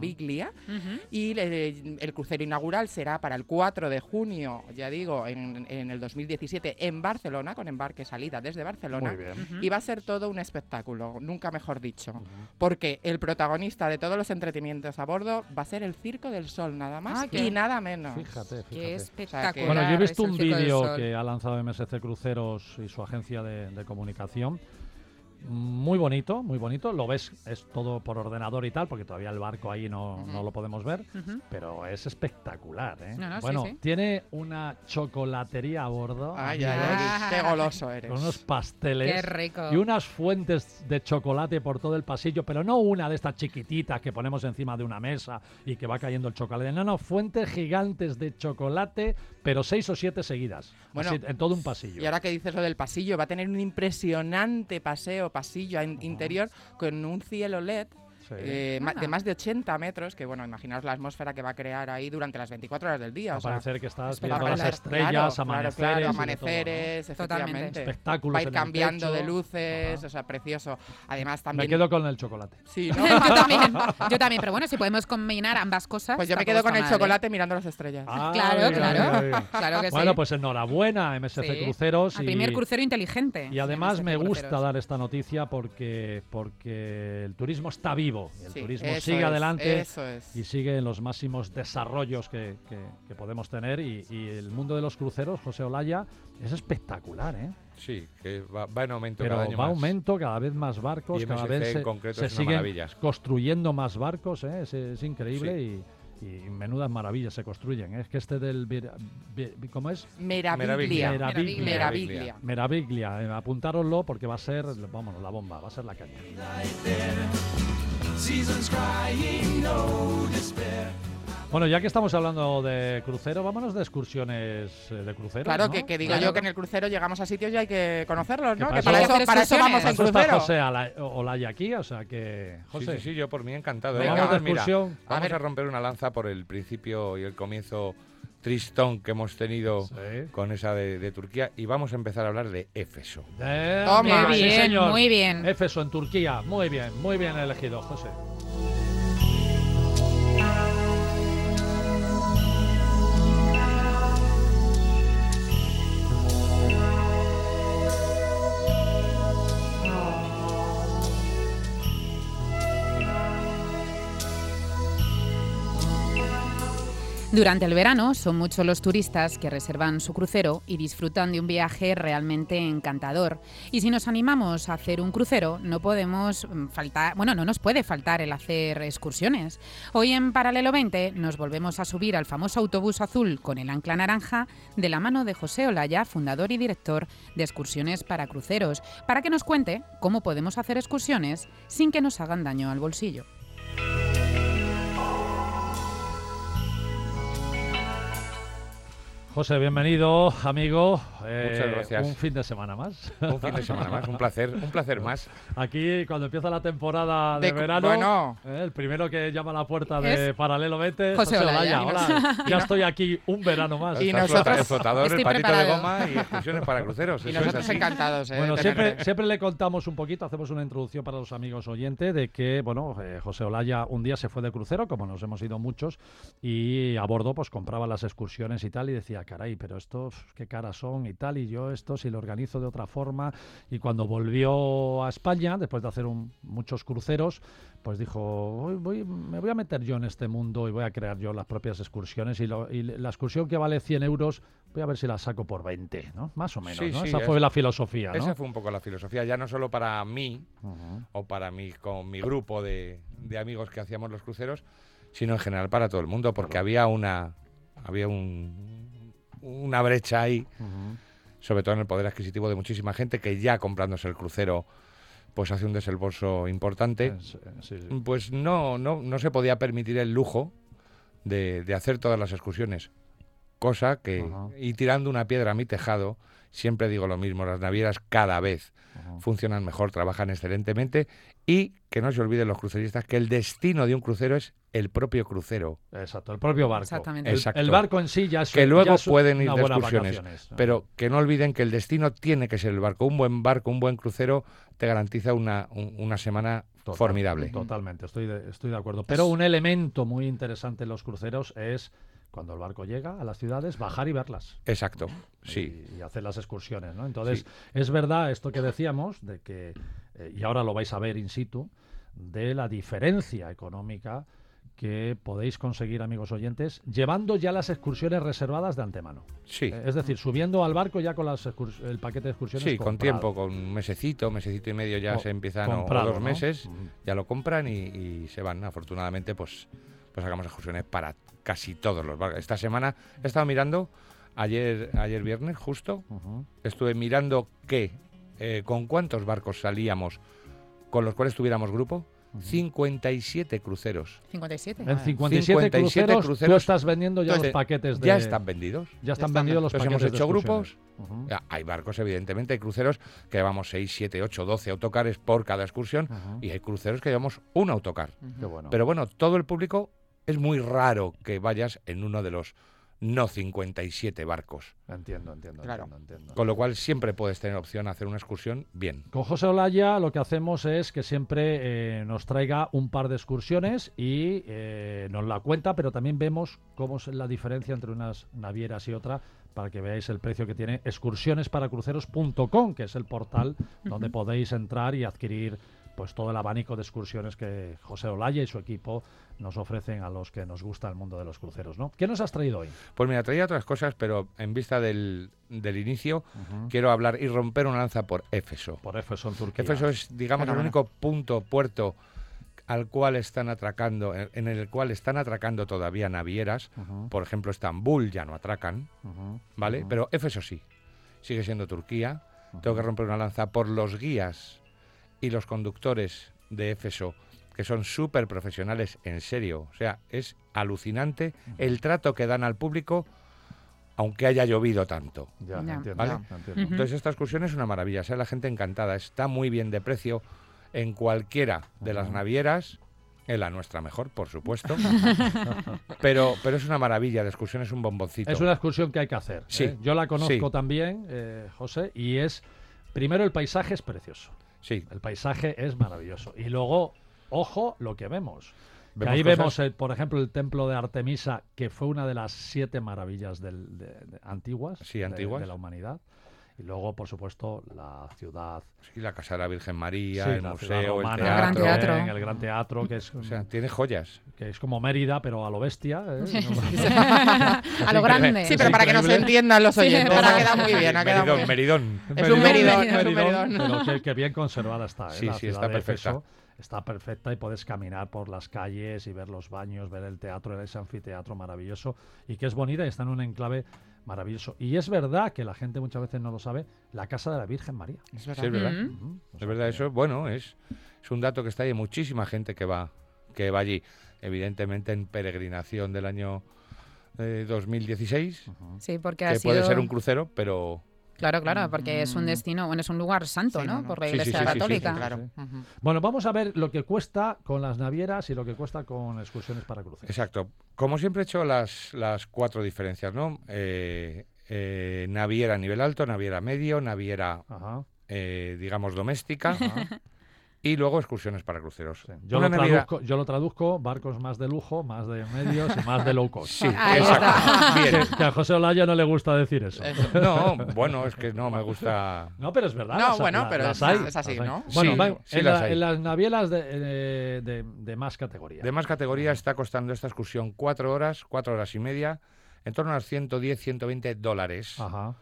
y el crucero inaugural será para el 4 de junio, ya digo, en el 2017 en Barcelona, con embarque salida desde Barcelona. Muy bien. Y va a ser todo un espectáculo, nunca mejor dicho, porque el protagonista de todos los entretenimientos a bordo va a ser el Circo del Sol, nada más y nada menos. Fíjate. Qué espectacular. Bueno, yo he visto es el un Circo del vídeo Sol. que ha lanzado MSC Cruceros y su agencia de comunicación. Muy bonito. Lo ves, es todo por ordenador y tal, porque todavía el barco ahí no lo podemos ver, pero es espectacular, ¿eh? Bueno, sí. Tiene una chocolatería a bordo. Ay, qué goloso eres. Con unos pasteles. Qué rico. Y unas fuentes de chocolate por todo el pasillo, pero no una de estas chiquititas que ponemos encima de una mesa y que va cayendo el chocolate. No, fuentes gigantes de chocolate, pero 6 o 7 seguidas. Bueno, así, en todo un pasillo. Y ahora que dices lo del pasillo, va a tener un impresionante pasillo interior con un cielo LED. De más de 80 metros, que bueno, imaginaos la atmósfera que va a crear ahí durante las 24 horas del día. Va a parecer que estás viendo las estrellas, amaneceres. Amaneceres, efectivamente. Espectáculos. Va a ir en el cambiando techo. de luces, o sea, precioso. Además también... Me quedo con el chocolate. Sí, ¿no? Yo también, pero bueno, si podemos combinar ambas cosas. Pues yo me tampoco quedo con está el mal, chocolate mirando las estrellas. Claro. Claro que sí. Bueno, pues enhorabuena, MSC Sí. Cruceros. Al primer crucero inteligente. Y además MSC me gusta Cruceros. dar esta noticia porque el turismo está vivo. El turismo sigue es, adelante eso es. y sigue en los máximos desarrollos que podemos tener. Y el mundo de los cruceros, José Olaya, es espectacular, ¿eh? Sí, que va en aumento Pero cada año va más. aumento, cada vez más barcos, Y cada MSC vez en se concreto es una siguen maravilla. construyendo más barcos, ¿eh? Es increíble y menudas maravillas se construyen. Es que este del... ¿Cómo es? Meraviglia. Meraviglia. Meraviglia. Apuntároslo porque va a ser, vámonos, la bomba, va a ser la caña. Bueno, ya que estamos hablando de crucero, vámonos de excursiones de crucero. Claro, ¿no? que digo yo que en el crucero llegamos a sitios y hay que conocerlos, ¿no? Que Que para para eso vamos en Eso está crucero. José Olaya aquí, o sea que... José, Sí, yo por mí encantado. Venga, vamos de Mira, excursión. vamos a romper una lanza por el principio y el comienzo tristón que hemos tenido Sí. con esa de Turquía y vamos a empezar a hablar de Éfeso. Toma. Muy sí, bien, señor. muy bien. Éfeso en Turquía, muy bien elegido, José. Durante el verano son muchos los turistas que reservan su crucero y disfrutan de un viaje realmente encantador. Y si nos animamos a hacer un crucero, no nos puede faltar el hacer excursiones. Hoy en Paralelo 20 nos volvemos a subir al famoso autobús azul con el ancla naranja de la mano de José Olaya, fundador y director de Excursiones para Cruceros, para que nos cuente cómo podemos hacer excursiones sin que nos hagan daño al bolsillo. José, bienvenido, amigo. Muchas gracias. Un fin de semana más. Un fin de semana más, un placer más. Aquí, cuando empieza la temporada de verano, bueno. el primero que llama a la puerta de Es Paralelo 20, José Olaya. Hola, ya estoy aquí un verano más. Y Está nosotros- el flotador, el Estoy patito preparado. de goma y excursiones para cruceros. Y Eso nosotros es así. encantados, Bueno, de siempre, tenerte. siempre le contamos un poquito, hacemos una introducción para los amigos oyentes de que, bueno, José Olaya un día se fue de crucero, como nos hemos ido muchos, y a bordo pues compraba las excursiones y tal, y decía, caray, pero esto, qué caras son y tal, y yo esto si lo organizo de otra forma. Y cuando volvió a España, después de hacer muchos cruceros, pues dijo, me voy a meter yo en este mundo y voy a crear yo las propias excursiones, y la excursión que vale 100 euros, voy a ver si la saco por 20, ¿no? Más o menos, Sí, ¿no? sí, Esa fue la filosofía, ¿no? Esa fue un poco la filosofía, ya no solo para mí Ujú. o para mí, con mi grupo de amigos que hacíamos los cruceros, sino en general para todo el mundo, porque había una brecha ahí, Ujú. sobre todo en el poder adquisitivo de muchísima gente que ya comprándose el crucero pues hace un desembolso importante, Sí, sí. pues no se podía permitir el lujo de hacer todas las excursiones. Cosa que, Ajá. y tirando una piedra a mi tejado, siempre digo lo mismo, las navieras cada vez Ajá. funcionan mejor, trabajan excelentemente, y que no se olviden los cruceristas que el destino de un crucero es el propio crucero, Exacto, el propio barco. Exactamente. Exacto. El barco en sí ya es que luego ya es pueden ir una de buena excursiones, vacaciones. pero que no olviden que el destino tiene que ser el barco. Un buen crucero te garantiza una semana formidable. Totalmente, estoy de acuerdo. Pero un elemento muy interesante en los cruceros es, cuando el barco llega a las ciudades, bajar y verlas. Exacto, sí. Y hacer las excursiones, ¿no? Entonces, es verdad esto que decíamos, de que, y ahora lo vais a ver in situ, de la diferencia económica que podéis conseguir, amigos oyentes, llevando ya las excursiones reservadas de antemano. Sí. Es decir, subiendo al barco ya con el paquete de excursiones Sí, con comprado. tiempo, con un mesecito y medio ya se empiezan, o comprado, 2 ¿no? meses, Ujú. ya lo compran y se van. Afortunadamente, pues hagamos excursiones para casi todos los barcos. Esta semana he estado mirando, ayer viernes justo, Ujú. estuve mirando con cuántos barcos salíamos con los cuales tuviéramos grupo. 57 cruceros. 57. En 57 cruceros, tú estás vendiendo ya Entonces, los paquetes de... Ya están vendidos. Ya están están vendidos los Entonces paquetes hemos hecho de grupos. excursiones. Ujú. Ya, hay barcos, evidentemente, hay cruceros que llevamos 6, 7, 8, 12 autocares por cada excursión, Ujú. y hay cruceros que llevamos un autocar. Qué bueno. Pero bueno, todo el público, es muy raro que vayas en uno de los no 57 barcos. Entiendo. Claro. entiendo. Con lo cual siempre puedes tener opción a hacer una excursión bien. Con José Olaya lo que hacemos es que siempre nos traiga un par de excursiones y nos la cuenta, pero también vemos cómo es la diferencia entre unas navieras y otra, para que veáis el precio que tiene excursionesparacruceros.com, que es el portal donde podéis entrar y adquirir pues todo el abanico de excursiones que José Olaya y su equipo nos ofrecen a los que nos gusta el mundo de los cruceros, ¿no? ¿Qué nos has traído hoy? Pues mira, traía otras cosas, pero en vista del inicio, quiero hablar y romper una lanza por Éfeso. Por Éfeso en Turquía. Éfeso es, digamos, el Fenómeno. único puerto al cual están atracando, en el cual están atracando todavía navieras. Por ejemplo, Estambul ya no atracan, ¿vale? Pero Éfeso sí, sigue siendo Turquía. Tengo que romper una lanza por los guías y los conductores de Éfeso, que son súper profesionales, en serio. O sea, es alucinante el trato que dan al público, aunque haya llovido tanto. Ya, Ya. entiendo, ¿Vale? entiendo. Entonces esta excursión es una maravilla, o sea, la gente encantada, está muy bien de precio en cualquiera de las navieras, en la nuestra mejor, por supuesto, pero es una maravilla, la excursión es un bomboncito. Es una excursión que hay que hacer. Sí, Yo la conozco sí. también, José, y es, primero, el paisaje es precioso. Sí, El paisaje es maravilloso. Y luego, ojo, lo que vemos. Que Vemos ahí cosas- vemos, por ejemplo, el templo de Artemisa, que fue una de las 7 maravillas antiguas, Sí, antiguas. de la humanidad. Y luego, por supuesto, la ciudad. sí, la Casa de la Virgen María, sí, el la ciudad museo, el romana, El Gran teatro, Teatro. también, el Gran Teatro, o sea, tiene joyas. que es como Mérida, pero a lo bestia. A lo grande. Sí, pero para que nos increíble. entiendan los Sí, oyentes. para- Ha quedado muy bien, ha quedado muy Meridón, bien. Meridón. Es un meridón, es un Meridón, meridón. pero que bien conservada está. Sí, La sí, ciudad está de perfecta. Éfeso está perfecta y puedes caminar por las calles y ver los baños, ver el teatro, ese anfiteatro maravilloso y que es bonita y está en un enclave maravilloso. Y es verdad que la gente muchas veces no lo sabe, la casa de la Virgen María. Es Sí, verdad. es verdad. Mm. Ujú. O Es sea verdad, que- eso, bueno, es un dato que está ahí, hay muchísima gente que va allí, evidentemente en peregrinación del año 2016, Sí, porque ha que sido... puede ser un crucero, pero Claro, claro, porque es un destino, bueno, es un lugar santo, Sí, ¿no? no, no. Por la Sí, sí, Iglesia sí, sí, sí, Católica. sí, Claro. Sí. Ujú. Bueno, vamos a ver lo que cuesta con las navieras y lo que cuesta con excursiones para cruceros. exacto. Como siempre he hecho las 4 diferencias, ¿no? Naviera a nivel alto, naviera medio, naviera, Ajá. digamos, doméstica, Ajá. y luego excursiones para cruceros. Sí. Una naviera- Yo lo traduzco, barcos más de lujo, más de medios y más de low cost. Sí, Ahí exacto. Bien. Que a José Olaya no le gusta decir eso. No, bueno, es que no me gusta. No, pero es verdad. No, las- bueno, la- pero las es- hay, es así, las hay. ¿no? Bueno, Sí, va, sí en, las hay. en las navieras de más categoría. De más categoría está costando esta excursión 4 horas y media, en torno a los $110-120, Ajá.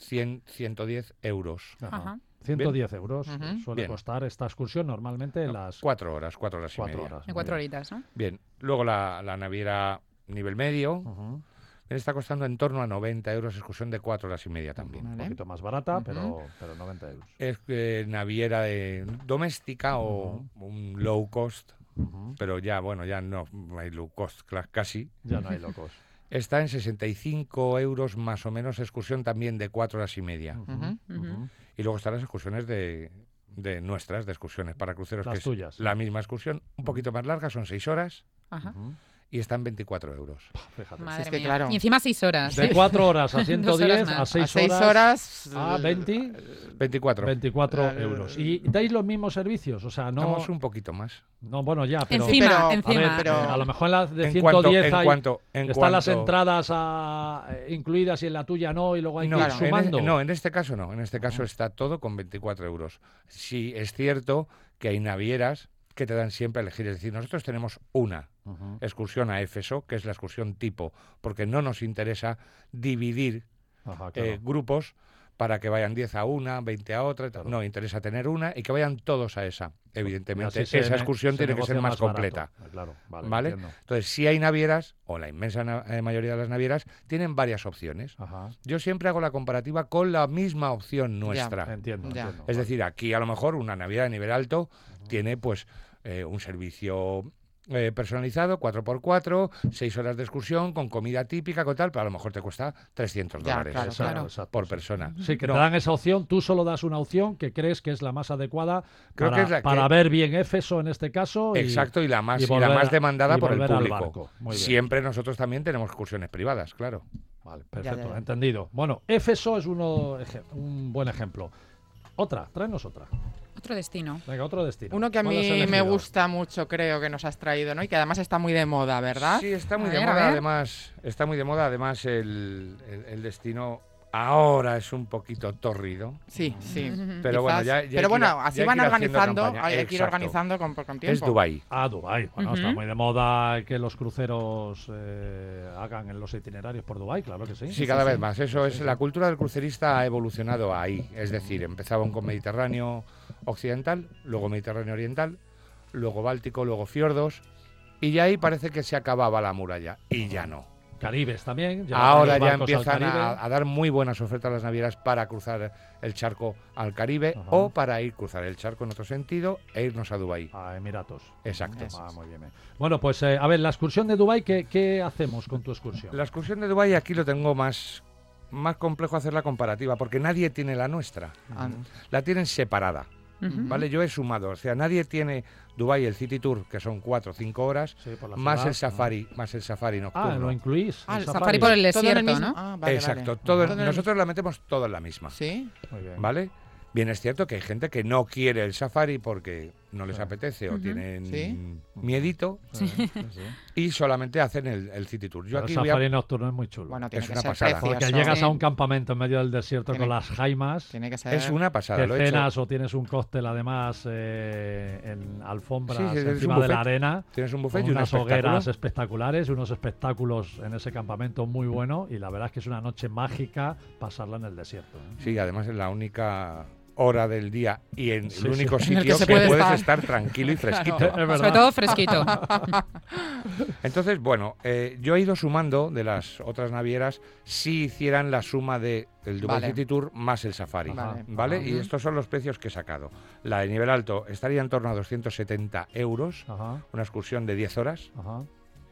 110 euros. Ajá. Ajá. 110 euros Ujú. suele Bien. costar esta excursión normalmente en las 4 horas y 4 media. horas. En Muy 4 bien. horitas, ¿no? Bien, luego la naviera nivel medio, Ujú. está costando en torno a 90 euros, excursión de 4 horas y media también. Un Vale. poquito más barata, Ujú. pero 90 euros. Es naviera doméstica o un low cost, Ujú. pero ya, bueno, ya no hay low cost, casi. Ya no hay locos. Está en 65 euros más o menos, excursión también de 4 horas y media. Ujú. Ujú. Y luego están las excursiones de nuestras, de excursiones para cruceros, Las que es tuyas. la misma excursión, un poquito más larga, son 6 horas Ajá. Ujú. y están 24 euros. Fíjate. Madre es que mía. claro. Y encima 6 horas. De 4 horas a 2 110 horas a más. 6 A 6 horas, horas. a 20, 24. 24 Eh, euros. ¿Y dais los mismos servicios? O sea, no... Vamos un poquito más. No, bueno, ya, pero... Encima, pero- a encima. A ver, pero- a lo mejor en las de En 110 hay- en están las cuanto- entradas incluidas y en la tuya no, y luego hay No, que ir en sumando. no, en este caso no. En este caso está todo con 24 euros. Sí, es cierto que hay navieras que te dan siempre a elegir. Es decir, nosotros tenemos una Ujú. excursión a Éfeso, que es la excursión tipo, porque no nos interesa dividir Ajá, claro. grupos para que vayan 10 a una, 20 a otra. Claro. No, interesa tener una y que vayan todos a esa. Y Evidentemente, así esa excursión tiene que negocia ser más barato. completa. Claro, vale, ¿Vale? entiendo. Entonces, si hay navieras, o la inmensa mayoría de las navieras, tienen varias opciones. Ajá, Yo siempre hago la comparativa con la misma opción nuestra. entiendo, Ya. entiendo. Es decir, aquí a lo mejor una naviera de nivel alto tiene pues un servicio personalizado, 4x4, 6 horas de excursión, con comida típica, con tal, pero a lo mejor te cuesta $300 Ya, claro, Exacto, claro. exacto, por sí. persona. Sí, que No, te dan esa opción, tú solo das una opción que crees que es la más adecuada Creo para, que es la que- para ver bien Éfeso en este caso. Exacto, y la más, y y la volver más a- demandada y por el volver al público. barco. Muy bien. Siempre nosotros también tenemos excursiones privadas, claro. Vale, perfecto, ya. entendido. Bueno, Éfeso es un buen ejemplo. Tráenos otra. Otro destino. Venga, otro destino. Uno que a ¿Cuál has mí me elegido? gusta mucho, creo que nos has traído, ¿no? Y que además está muy de moda, ¿verdad? Sí, está muy A de ver, a moda, ver. además, está muy de moda, además el destino ahora es un poquito torrido. Sí, sí. Pero bueno, Quizás. ya hay que Pero ir bueno, a- así ya hay van que ir haciendo organizando, campaña. hay que ir Exacto. organizando con tiempo. Es Dubái. Dubái. Bueno, está Ujú. muy de moda que los cruceros hagan en los itinerarios por Dubái, claro que sí. Sí, cada vez sí. más. Eso es, sí. la cultura del crucerista ha evolucionado ahí. Es decir, empezaban con Mediterráneo occidental, luego Mediterráneo oriental, luego Báltico, luego fiordos, y ya ahí parece que se acababa la muralla, y ya no. Caribes también. Ahora los ya barcos al empiezan Caribe. a dar muy buenas ofertas las navieras para cruzar el charco al Caribe o para cruzar el charco en otro sentido e irnos a Dubái. A Emiratos. Exacto. Muy bien. Bueno, pues a ver, la excursión de Dubái, ¿qué hacemos con tu excursión? La excursión de Dubái aquí lo tengo más complejo hacer la comparativa, porque nadie tiene la nuestra. La tienen separada. ¿Vale? Yo he sumado, o sea, nadie tiene Dubái, el City Tour, que son 4 o 5 horas, por más el safari nocturno. ¿Lo incluís? El safari por el desierto, ¿no? Vale, exacto, vale. Nosotros la metemos toda en la misma. ¿Sí? Muy bien. ¿Vale? Bien, es cierto que hay gente que no quiere el safari porque no les apetece o tienen miedito y solamente hacen el City Tour. Yo Pero aquí el safari nocturno es muy chulo. Bueno, tiene Es que una ser pasada. precioso. Porque llegas a un campamento en medio del desierto con las jaimas, Tiene que ser... Es una pasada, que lo he hecho. cenas o tienes un cóctel además en alfombras Sí, tienes encima un de la buffet. arena. Tienes un buffet Con y un unas espectáculo. hogueras espectaculares, unos espectáculos en ese campamento muy bueno y la verdad es que es una noche mágica pasarla en el desierto. Sí, además es la única hora del día y en Sí, el único En el sitio que se que puede puedes estar. estar tranquilo y fresquito. Es verdad. Sobre todo fresquito. Entonces, bueno, yo he ido sumando de las otras navieras si hicieran la suma de el Dubai Vale. City Tour más el Safari. Vale. Y estos son los precios que he sacado. La de nivel alto estaría en torno a 270 euros, Ajá, una excursión de 10 horas. ajá.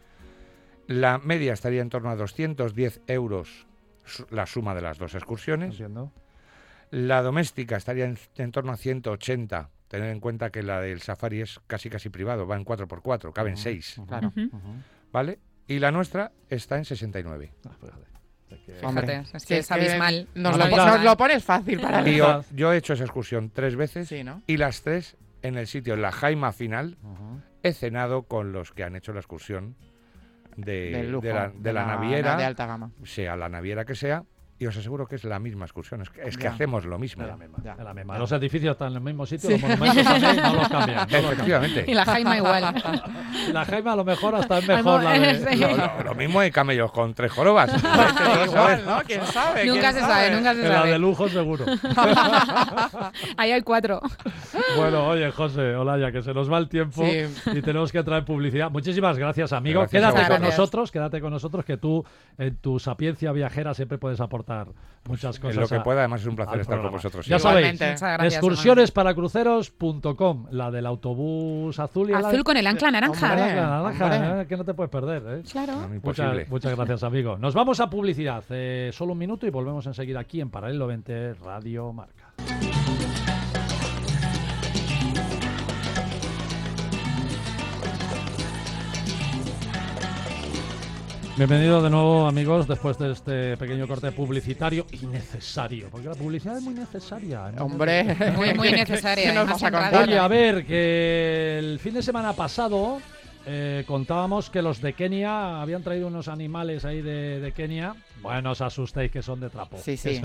La media estaría en torno a 210 euros la suma de las dos excursiones. Entiendo. La doméstica estaría en torno a 180. Tener en cuenta que la del Safari es casi privado, va en 4x4, caben 6, Claro. ¿vale? Y la nuestra está en 69. Fíjate, es que es abismal. Nos Abismal. lo pones fácil para Y mí. yo he hecho esa excursión 3 veces Sí, ¿no? y las 3 en el sitio, en la jaima final, he cenado con los que han hecho la excursión Del lujo, de la naviera, de alta gama. sea la naviera que sea, y os aseguro que es la misma excursión. Es que Ya. hacemos lo mismo. Es la misma, Ya. es la Ya. misma. Los edificios están en el mismo sitio, los monumentos también no los cambian. Efectivamente. Y la jaima igual. Y la jaima a lo mejor hasta es mejor la de... Sí. Lo mismo hay camellos con 3 jorobas. Igual, ¿no? ¿Quién sabe? Nunca se sabe, nunca se En la de sabe. lujo seguro. Ahí hay 4. Bueno, oye, José, Olaya, que se nos va el tiempo Sí. y tenemos que traer publicidad. Muchísimas gracias, amigo. Gracias a Quédate vosotros. con nosotros, que tú, en tu sapiencia viajera, siempre puedes aportar muchas En cosas. lo que a- pueda, además es un placer al estar con programa. vosotros. Ya siempre. sabéis, Igualmente. Muchas gracias, excursionesparacruceros.com, la del autobús azul y la Azul con el ancla naranja. Hombre. la naranja, Hombre. que no te puedes perder. Claro. Imposible. Muchas gracias, amigo. Nos vamos a publicidad. Solo un minuto y volvemos enseguida aquí en Paralelo 20 Radio Marca. Bienvenidos de nuevo, amigos, después de este pequeño corte publicitario innecesario, porque la publicidad es muy necesaria. ¿no? Hombre. Muy necesaria. ¿Qué nos y más vas a en contar? radio. Oye, a ver, que el fin de semana pasado contábamos que los de Kenia habían traído unos animales ahí de Kenia. Bueno, os asustéis, que son de trapo. Sí, sí.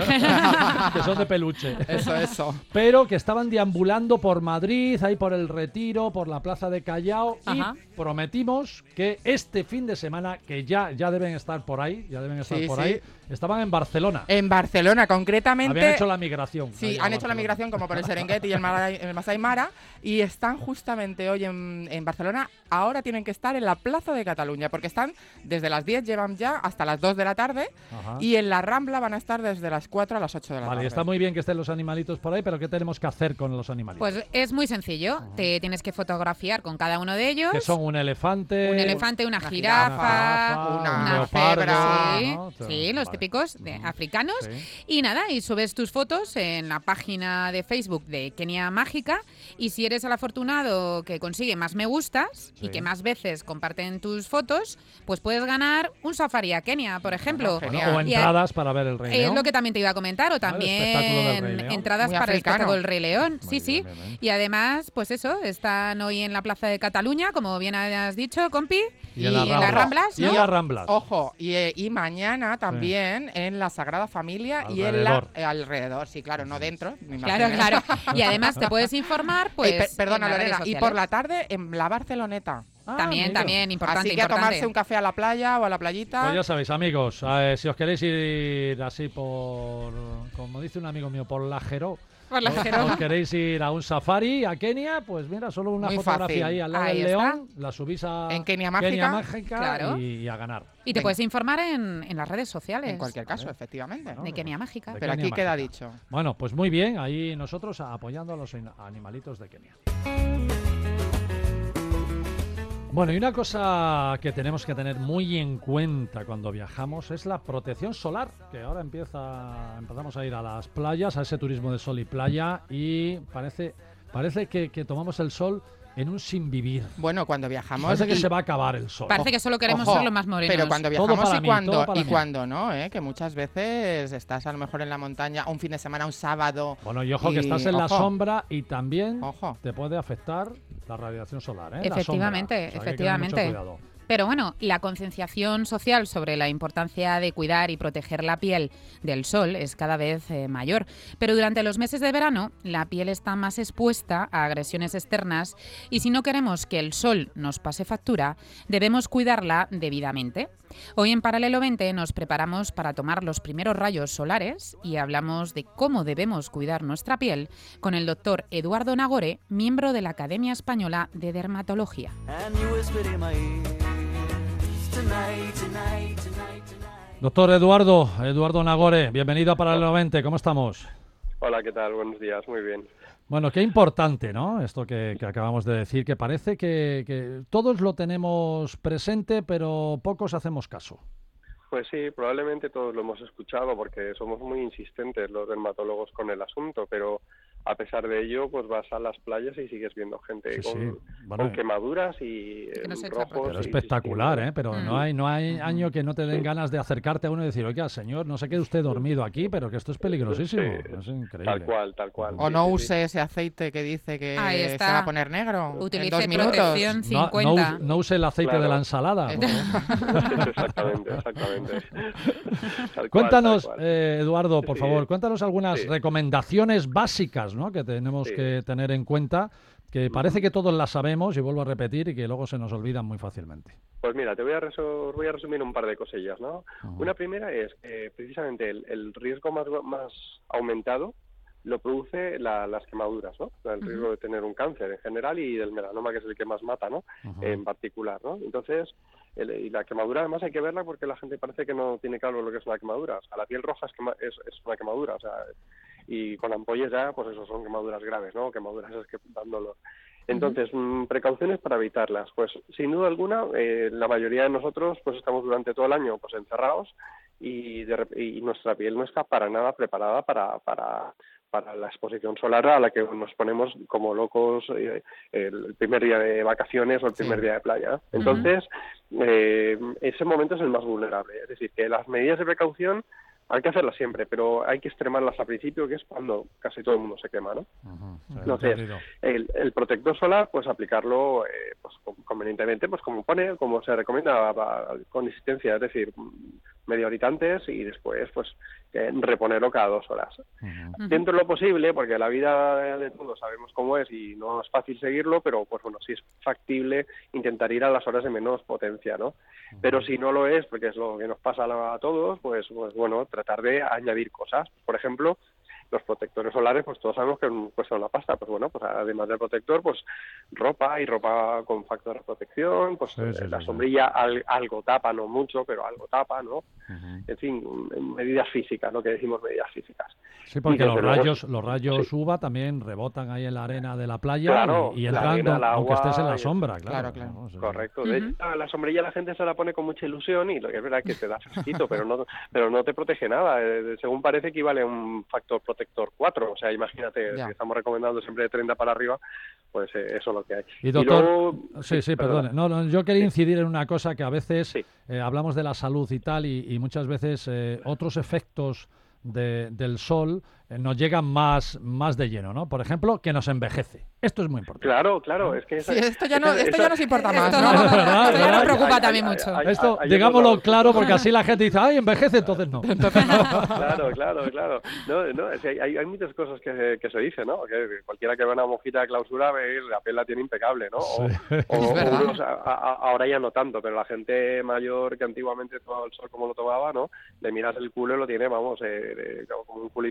Que son de peluche. Eso. Pero que estaban deambulando por Madrid, ahí por el Retiro, por la Plaza de Callao. Ajá. Y prometimos que este fin de semana, que ya deben estar por ahí, Sí, sí. ahí, estaban en Barcelona. En Barcelona, concretamente. Habían hecho la migración. Sí, ahí a han hecho la Barcelona. migración como por el Serengeti y el Masai Mara y están justamente hoy en Barcelona. Ahora tienen que estar en la Plaza de Cataluña porque están desde las 10, llevan ya hasta las 2 de la tarde Ajá. y en la Rambla van a estar desde las 4 a las 8 de la Vale, tarde. está muy bien que estén los animalitos por ahí, pero ¿qué tenemos que hacer con los animalitos? Pues es muy sencillo. Te tienes que fotografiar con cada uno de ellos. que son un elefante, Un elefante, una una jirafa, una leopardo, cebra, Sí, ¿no? sí, los Vale. típicos africanos. Sí. Y nada, y subes tus fotos en la página de Facebook de Kenia Mágica. Y si eres el afortunado que consigue más me gustas Sí. y que más veces comparten tus fotos, pues puedes ganar un safari a Kenia, por ejemplo. Bueno, Bueno, o Y entradas para ver el Rey Es León. lo que también te iba a comentar, o Vale, el espectáculo del Rey también León. entradas Muy para el africano. espectáculo del Rey León. Muy Sí, bien, sí. bien, bien. Y además, pues eso, están hoy en la Plaza de Cataluña, como bien has dicho, compi. Y en las las Ramblas, Y ¿no? en las Ramblas. Ojo, y mañana también en la Sagrada Familia y en Alrededor. la alrededor, sí, claro, no dentro. me Claro, imagino. claro. Y además te puedes informar, pues. Perdona, en las Lorena, redes y sociales. por la tarde en la Barceloneta. Ah, También, amigo. también, importante, Así que a importante. tomarse un café a la playa o a la playita. Pues ya sabéis, amigos, si os queréis ir así por, como dice un amigo mío, por Lajero, Por la Jeroma. ¿Os queréis ir a un safari a Kenia? Pues mira, solo una Muy fotografía fácil. ahí al lado Ahí del está. león, la subís a En Kenia Mágica. Claro. y a ganar. Y te Venga. puedes informar en las redes sociales. En cualquier caso, efectivamente. De Kenia Mágica. De Pero Kenia aquí queda Mágica. dicho. Bueno, pues muy bien, ahí nosotros apoyando a los animalitos de Kenia. Bueno, y una cosa que tenemos que tener muy en cuenta cuando viajamos es la protección solar, que ahora empezamos a ir a las playas, a ese turismo de sol y playa, y parece que tomamos el sol en un sin vivir. Bueno, cuando viajamos... Parece que se va a acabar el sol. Parece que solo queremos Ojo, ser los más morenos. Pero cuando Todo viajamos para y mí, cuando, todo para y mí. cuando no, que muchas veces estás a lo mejor en la montaña un fin de semana, un sábado. Bueno, y ojo que y, estás en la ojo, sombra y también Ojo. te puede afectar la radiación solar, ¿eh? La Efectivamente, sombra. O sea, hay que tener mucho efectivamente. cuidado. Pero bueno, la concienciación social sobre la importancia de cuidar y proteger la piel del sol es cada vez mayor. Pero durante los meses de verano, la piel está más expuesta a agresiones externas y si no queremos que el sol nos pase factura, debemos cuidarla debidamente. Hoy en Paralelo 20 nos preparamos para tomar los primeros rayos solares y hablamos de cómo debemos cuidar nuestra piel con el doctor Eduardo Nagore, miembro de la Academia Española de Dermatología. Doctor Eduardo Nagore, bienvenido a Paralelo 20, ¿cómo estamos? Hola, ¿qué tal? Buenos días, muy bien. Bueno, qué importante, ¿no? Esto que acabamos de decir, que parece que todos lo tenemos presente, pero pocos hacemos caso. Pues sí, probablemente todos lo hemos escuchado porque somos muy insistentes los dermatólogos con el asunto, pero a pesar de ello, pues vas a las playas y sigues viendo gente Sí, sí. con Bueno, quemaduras y Que no se echa rojos. pero y espectacular, distintos. ¿eh? Pero no hay año que no te den Sí. ganas de acercarte a uno y decir, oiga, señor, no se quede usted dormido aquí, pero que esto es peligrosísimo. Sí, Es increíble. Tal cual, tal cual. O Sí, no sí, sí. use ese aceite que dice que Ahí se está. va a poner negro Utilice en 2 minutos. protección No, 50. no use el aceite Claro. de la ensalada. por favor. Exactamente, exactamente. Tal cual, Cuéntanos, tal cual. Eduardo, por Sí. favor, cuéntanos algunas Sí. recomendaciones básicas, ¿no? Que tenemos Sí. que tener en cuenta, que parece que todos las sabemos, y vuelvo a repetir, y que luego se nos olvidan muy fácilmente. Pues mira, te voy a resumir un par de cosillas, ¿no? Ujú. Una primera es precisamente el riesgo más aumentado lo produce las quemaduras, ¿no? El riesgo de tener un cáncer en general y del melanoma, que es el que más mata, ¿no? Ujú. En particular, ¿no? Entonces, y la quemadura además hay que verla porque la gente parece que no tiene claro lo que es una quemadura. O sea, la piel roja es una quemadura, o sea, y con ampollas ya, pues eso son quemaduras graves, ¿no? Quemaduras es que dan dolor. Entonces, precauciones para evitarlas. Pues sin duda alguna, la mayoría de nosotros pues estamos durante todo el año pues encerrados y nuestra piel no está para nada preparada para la exposición solar a la que nos ponemos como locos el primer día de vacaciones o el primer día de playa. Entonces, ese momento es el más vulnerable. Es decir, que las medidas de precaución hay que hacerlas siempre, pero hay que extremarlas al principio, que es cuando casi todo el mundo se quema, ¿no? Ujú. Entonces, Entendido. el protector solar, pues aplicarlo pues convenientemente, pues como se recomienda, con insistencia, es decir, media horita antes y después, pues reponerlo cada 2 horas. Ujú. Dentro de lo posible, porque la vida de todos sabemos cómo es y no es fácil seguirlo, pero pues bueno, sí es factible intentar ir a las horas de menos potencia, ¿no? Pero si no lo es, porque es lo que nos pasa a todos, pues bueno, tratar de añadir cosas. Por ejemplo, los protectores solares, pues todos sabemos que cuestan una pasta. Pues bueno, pues además del protector, pues ropa con factor de protección, pues Sí, sí, la sí, sombrilla algo tapa, no mucho, pero algo tapa, ¿no? Ujú. En fin, medidas físicas, lo que decimos medidas físicas. Sí, porque Y los desde luego, rayos sí. UVA también rebotan ahí en la arena de la playa Claro, y la entran arena, el aunque estés en agua la y sombra, Claro. ¿no? Sí, sí. Correcto. De hecho, la sombrilla la gente se la pone con mucha ilusión y lo que es verdad que te da fresquito, pero no te protege nada. Según parece equivale a un factor protector 4. O sea, imagínate, Ya. si estamos recomendando siempre de 30 para arriba, pues eso es lo que hay. Y doctor, luego, sí, perdona. perdone. No, yo quería incidir en una cosa que a veces Sí. hablamos de la salud y tal, y muchas veces otros efectos del sol nos llegan más de lleno, ¿no? Por ejemplo, que nos envejece. Esto es muy importante. Claro, es que Sí, esto ya no nos importa más, Esto ¿no? no, ¿verdad? esto ya ¿verdad? nos preocupa Hay- también hay- mucho. hay- Esto, hay digámoslo otros claro, lados. porque así la gente dice, ¡ay, envejece! Entonces no. Claro. No, es que hay muchas cosas que se dicen, ¿no? Que cualquiera que ve una monjita de clausura ve la piel la tiene impecable, ¿no? O Es verdad. unos, ahora ya no tanto, pero la gente mayor que antiguamente tomaba el sol como lo tomaba, ¿no? Le miras el culo y lo tiene, vamos, como un culito de bebé,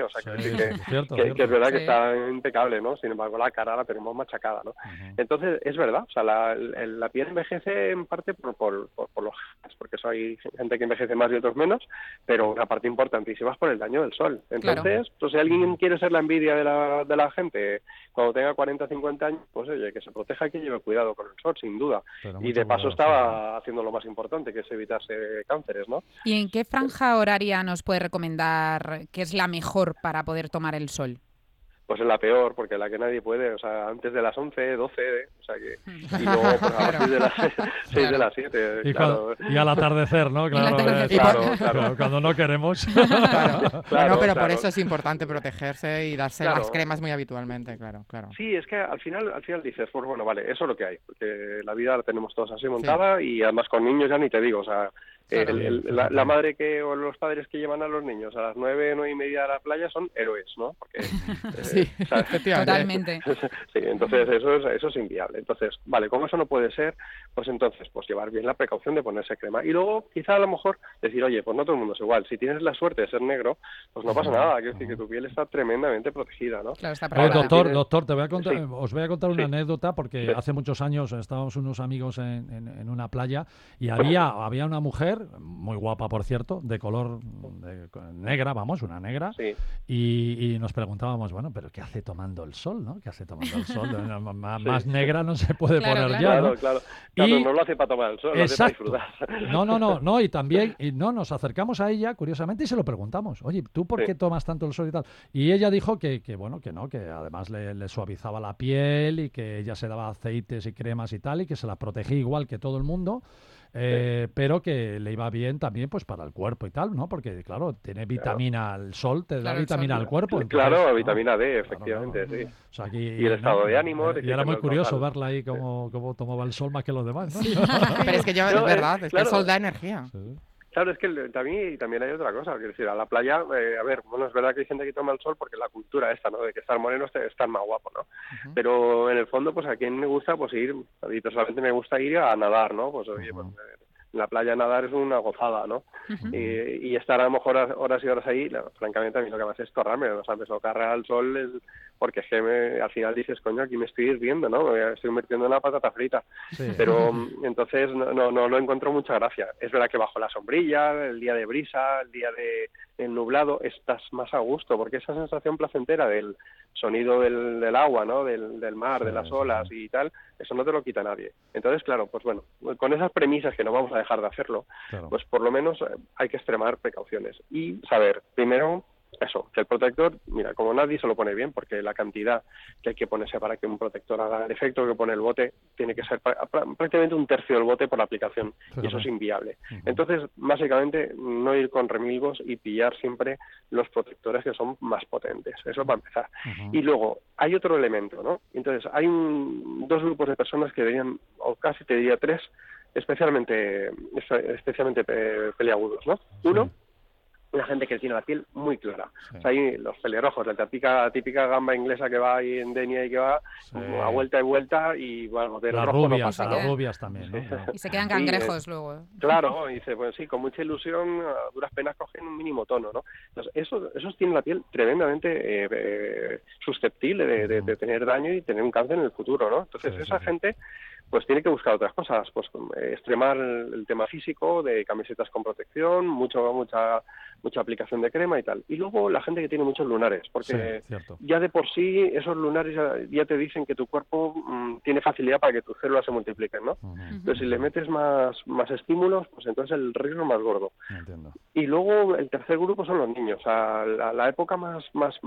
o sea, Sí, cierto. que es verdad que Sí. está impecable, ¿no? Sin embargo, la cara la tenemos machacada, ¿no? Entonces, es verdad, o sea, la piel envejece en parte por los genes, porque eso hay gente que envejece más y otros menos, pero una parte importantísima es por el daño del sol. Entonces, pues si alguien quiere ser la envidia de la gente cuando tenga 40 o 50 años, pues oye, que se proteja y que lleve cuidado con el sol, sin duda. Pero Y mucho de paso cuidado, estaba haciendo lo más importante, que es evitarse cánceres, ¿no? ¿Y en qué franja horaria nos puede recomendar que es la mejor para poder tomar el sol? Pues es la peor, porque la que nadie puede, o sea, antes de las 11, 12, o sea que... Y luego pues, a partir de las 6 de las 7, Y, claro. y al atardecer, ¿no? Claro, atardecer. Claro. Cuando no queremos. Claro. Bueno, pero por claro. eso es importante protegerse y darse Claro. las cremas muy habitualmente, claro. Sí, es que al final dices, pues bueno, vale, eso es lo que hay, porque la vida la tenemos todos así montada y además con niños ya ni te digo, o sea, Claro. la madre o los padres que llevan a los niños a las 9, 9:30 a la playa son héroes, ¿no? Porque, Sí, ¿sabes? efectivamente. Totalmente. Sí, entonces eso es inviable. Entonces, vale, como eso no puede ser, pues entonces, pues llevar bien la precaución de ponerse crema. Y luego, quizá a lo mejor, decir, oye, pues no todo el mundo es igual. Si tienes la suerte de ser negro, pues no pasa nada. Quiero decir que tu piel está tremendamente protegida, ¿no? Claro, está Oye, preparada. doctor, te voy a contar, Sí. os voy a contar una Sí. anécdota porque Sí. hace muchos años estábamos unos amigos en una playa y había una mujer, muy guapa por cierto, de color negra, vamos, una negra, Sí. y nos preguntábamos, bueno, pero ¿qué hace tomando el sol, no? ¿Qué hace tomando el sol? Más negra no se puede Claro, poner claro. ya, ¿no? Claro, Y- no lo hace para tomar el sol, lo hace para Exacto. disfrutar. No, y también, nos acercamos a ella, curiosamente, y se lo preguntamos. Oye, ¿tú por Sí. qué tomas tanto el sol y tal? Y ella dijo que bueno, que no, que además le suavizaba la piel y que ella se daba aceites y cremas y tal, y que se la protegía igual que todo el mundo, pero que le iba bien también pues para el cuerpo y tal, ¿no? Porque, claro, tiene vitamina, el sol te da Claro, el vitamina sol. al cuerpo. Claro, entonces, ¿no? vitamina D, Claro, efectivamente, claro. sí. O sea, aquí, Y el estado de ánimo, Y era muy total. curioso verla ahí cómo tomaba el sol más que los demás, ¿no? Pero es que yo, No, es verdad, es que el claro. sol da energía. Sí. Claro, es que también hay otra cosa, quiero decir, a la playa, a ver, bueno, es verdad que hay gente que toma el sol porque la cultura esta, ¿no? De que estar moreno es estar más guapo, ¿no? Pero en el fondo, pues a quien me gusta, pues ir, a mí personalmente me gusta ir a nadar, ¿no? Pues oye, pues, en la playa nadar es una gozada, ¿no? Y estar a lo mejor horas y horas ahí, francamente a mí lo que me hace es torrarme, o sea, me socarra al sol, porque es que al final dices, coño, aquí me estoy hirviendo, ¿no? Me estoy metiendo en una patata frita. Sí. Pero entonces no lo encuentro mucha gracia. Es verdad que bajo la sombrilla, el día de brisa, el día de nublado, estás más a gusto, porque esa sensación placentera del sonido del agua, ¿no? Del mar, de las olas y tal, eso no te lo quita nadie. Entonces, claro, pues bueno, con esas premisas que no vamos a dejar de hacerlo, Claro. pues por lo menos hay que extremar precauciones y saber, primero, eso, que el protector, mira, como nadie se lo pone bien, porque la cantidad que hay que ponerse para que un protector haga el efecto que pone el bote tiene que ser prácticamente un tercio del bote por la aplicación, y eso es inviable. Entonces, básicamente, no ir con remilgos y pillar siempre los protectores que son más potentes, eso para empezar. Y luego, hay otro elemento, ¿no? Entonces, hay dos grupos de personas que deberían, o casi te diría tres, especialmente peliagudos, ¿no? Uno, la gente que tiene la piel muy clara. O sea, hay los pelirrojos, la típica gamba inglesa que va ahí en Denia y que va a vuelta y vuelta y bueno, de Las rojo no rubias, pasa las nada. rubias también, ¿no? Claro. Y se quedan Sí, cangrejos luego. Claro, y dice, pues sí, con mucha ilusión, a duras penas cogen un mínimo tono, ¿no? Entonces, esos tienen la piel tremendamente susceptible de tener daño y tener un cáncer en el futuro, ¿no? Entonces, esa gente pues tiene que buscar otras cosas, pues extremar el tema físico, de camisetas con protección, mucha aplicación de crema y tal. Y luego la gente que tiene muchos lunares, porque ya de por sí esos lunares ya te dicen que tu cuerpo tiene facilidad para que tus células se multipliquen, ¿no? Entonces, si le metes más estímulos, pues entonces el riesgo es más gordo. Entiendo. Y luego el tercer grupo son los niños. O sea, la época más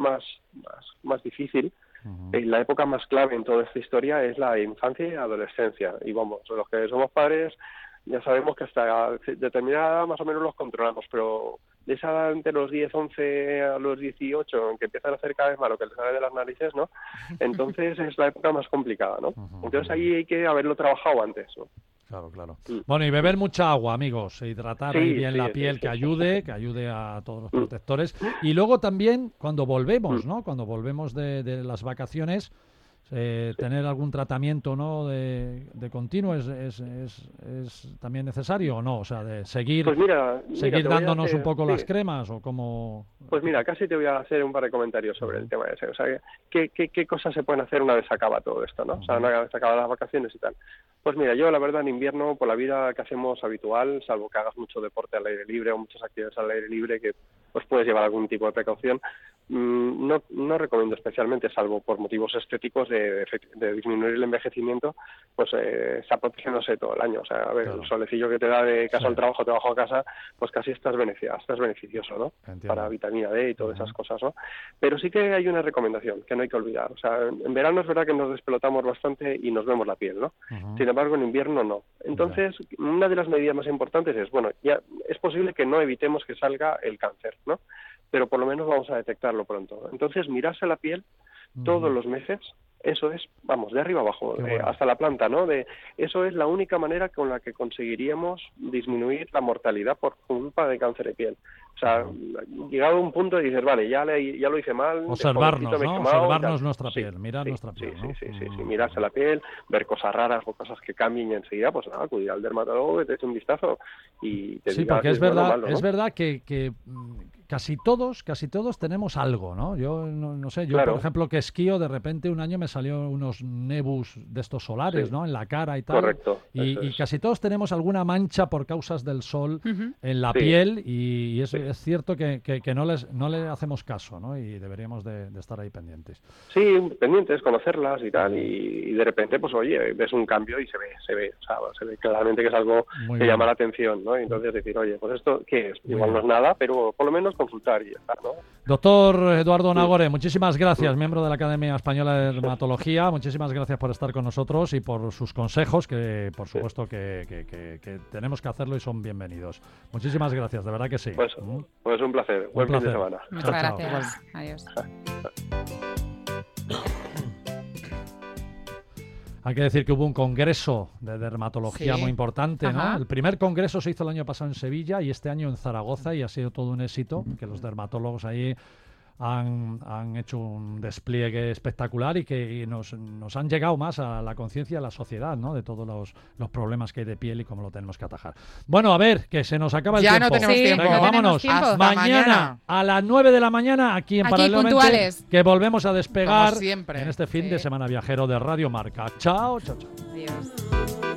difícil, la época más clave en toda esta historia es la infancia y la adolescencia. Y vamos, los que somos padres ya sabemos que hasta determinada edad más o menos los controlamos, pero de esa edad entre los 10, 11 a los 18, en que empiezan a hacer cada vez más lo que les sale de las narices, ¿no? Entonces es la época más complicada, ¿no? Entonces ahí hay que haberlo trabajado antes, ¿no? Claro. Bueno, y beber mucha agua, amigos, hidratar ahí bien la piel, que ayude a todos los protectores. Y luego también, cuando volvemos, ¿no? Cuando volvemos de las vacaciones, tener algún tratamiento, ¿no? de continuo es también necesario o no, o sea, de seguir Pues mira, seguir te voy a dándonos hacer- un poco sí. las cremas o como. Pues mira, casi te voy a hacer un par de comentarios sobre el tema ese. O sea, ¿qué cosas se pueden hacer una vez se acaba todo esto, ¿no? O sea, una vez se acaban las vacaciones y tal. Pues mira, yo la verdad en invierno, por la vida que hacemos habitual, salvo que hagas mucho deporte al aire libre o muchas actividades al aire libre que pues puedes llevar algún tipo de precaución, no recomiendo especialmente, salvo por motivos estéticos de disminuir el envejecimiento, pues estar protegiéndose todo el año. O sea, a ver, Claro. el solecillo que te da de casa Sí. al trabajo, trabajo a casa, pues casi estás beneficioso, ¿no? Entiendo. Para vitamina D y todas esas cosas, ¿no? Pero sí que hay una recomendación que no hay que olvidar. O sea, en verano es verdad que nos despelotamos bastante y nos vemos la piel, ¿no? Ujú. Sin embargo, en invierno no. Entonces, una de las medidas más importantes es, bueno, ya es posible que no evitemos que salga el cáncer, ¿no? Pero por lo menos vamos a detectarlo pronto. Entonces, mirarse la piel todos los meses, eso es, vamos, de arriba abajo, Qué bueno. hasta la planta, ¿no? Eso es la única manera con la que conseguiríamos disminuir la mortalidad por culpa de cáncer de piel. O sea, llegado a un punto y dices, vale, ya lo hice mal. de Observarnos, jovencito me he ¿no? quemado y Observarnos tal. nuestra Sí, piel, mirar sí, nuestra piel, sí, ¿no? sí, mirarse la piel, ver cosas raras o cosas que cambien y enseguida, pues nada, acudir al dermatólogo que te eche un vistazo y te Sí, diga porque si es bueno o verdad, malo, ¿no? es verdad que casi todos tenemos algo, ¿no? Yo no sé, yo Claro. por ejemplo que esquío, de repente un año me salió unos nebus de estos solares, Sí. ¿no? En la cara y tal. Correcto, Y eso es. casi todos tenemos alguna mancha por causas del sol Ujú. en la Sí. piel y es, Sí. es cierto que no le hacemos caso, ¿no? Y deberíamos de estar ahí pendientes. Sí, pendientes, conocerlas y tal, y de repente, pues oye, ves un cambio y se ve, o sea, se ve claramente que es algo Muy que bien. llama la atención, ¿no? Y entonces decir, oye, pues esto, ¿qué es? Muy Igual no bien. es nada, pero por lo menos consultar y ya está, ¿no? Doctor Eduardo Nagore, muchísimas gracias, miembro de la Academia Española de Dermatología. Muchísimas gracias por estar con nosotros y por sus consejos, que por supuesto que tenemos que hacerlo y son bienvenidos. Muchísimas gracias, de verdad que sí. Pues un placer. Buen fin de placer. semana. Muchas Chao, chao. gracias. Adiós. Hay que decir que hubo un congreso de dermatología Sí. muy importante, ¿no? Ajá. El primer congreso se hizo el año pasado en Sevilla y este año en Zaragoza y ha sido todo un éxito, que los dermatólogos ahí han hecho un despliegue espectacular y que nos han llegado más a la conciencia de la sociedad, ¿no? De todos los problemas que hay de piel y cómo lo tenemos que atajar. Bueno, a ver, que se nos acaba el Ya tiempo. no tenemos Sí, tiempo. Venga, no tenemos vámonos. tiempo. Hasta Mañana a las 9 de la mañana aquí en Aquí, Paralelamente, puntuales. que volvemos a despegar Como siempre. en este fin Sí. de semana viajero de Radio Marca. Chao, chao, chao. Adiós.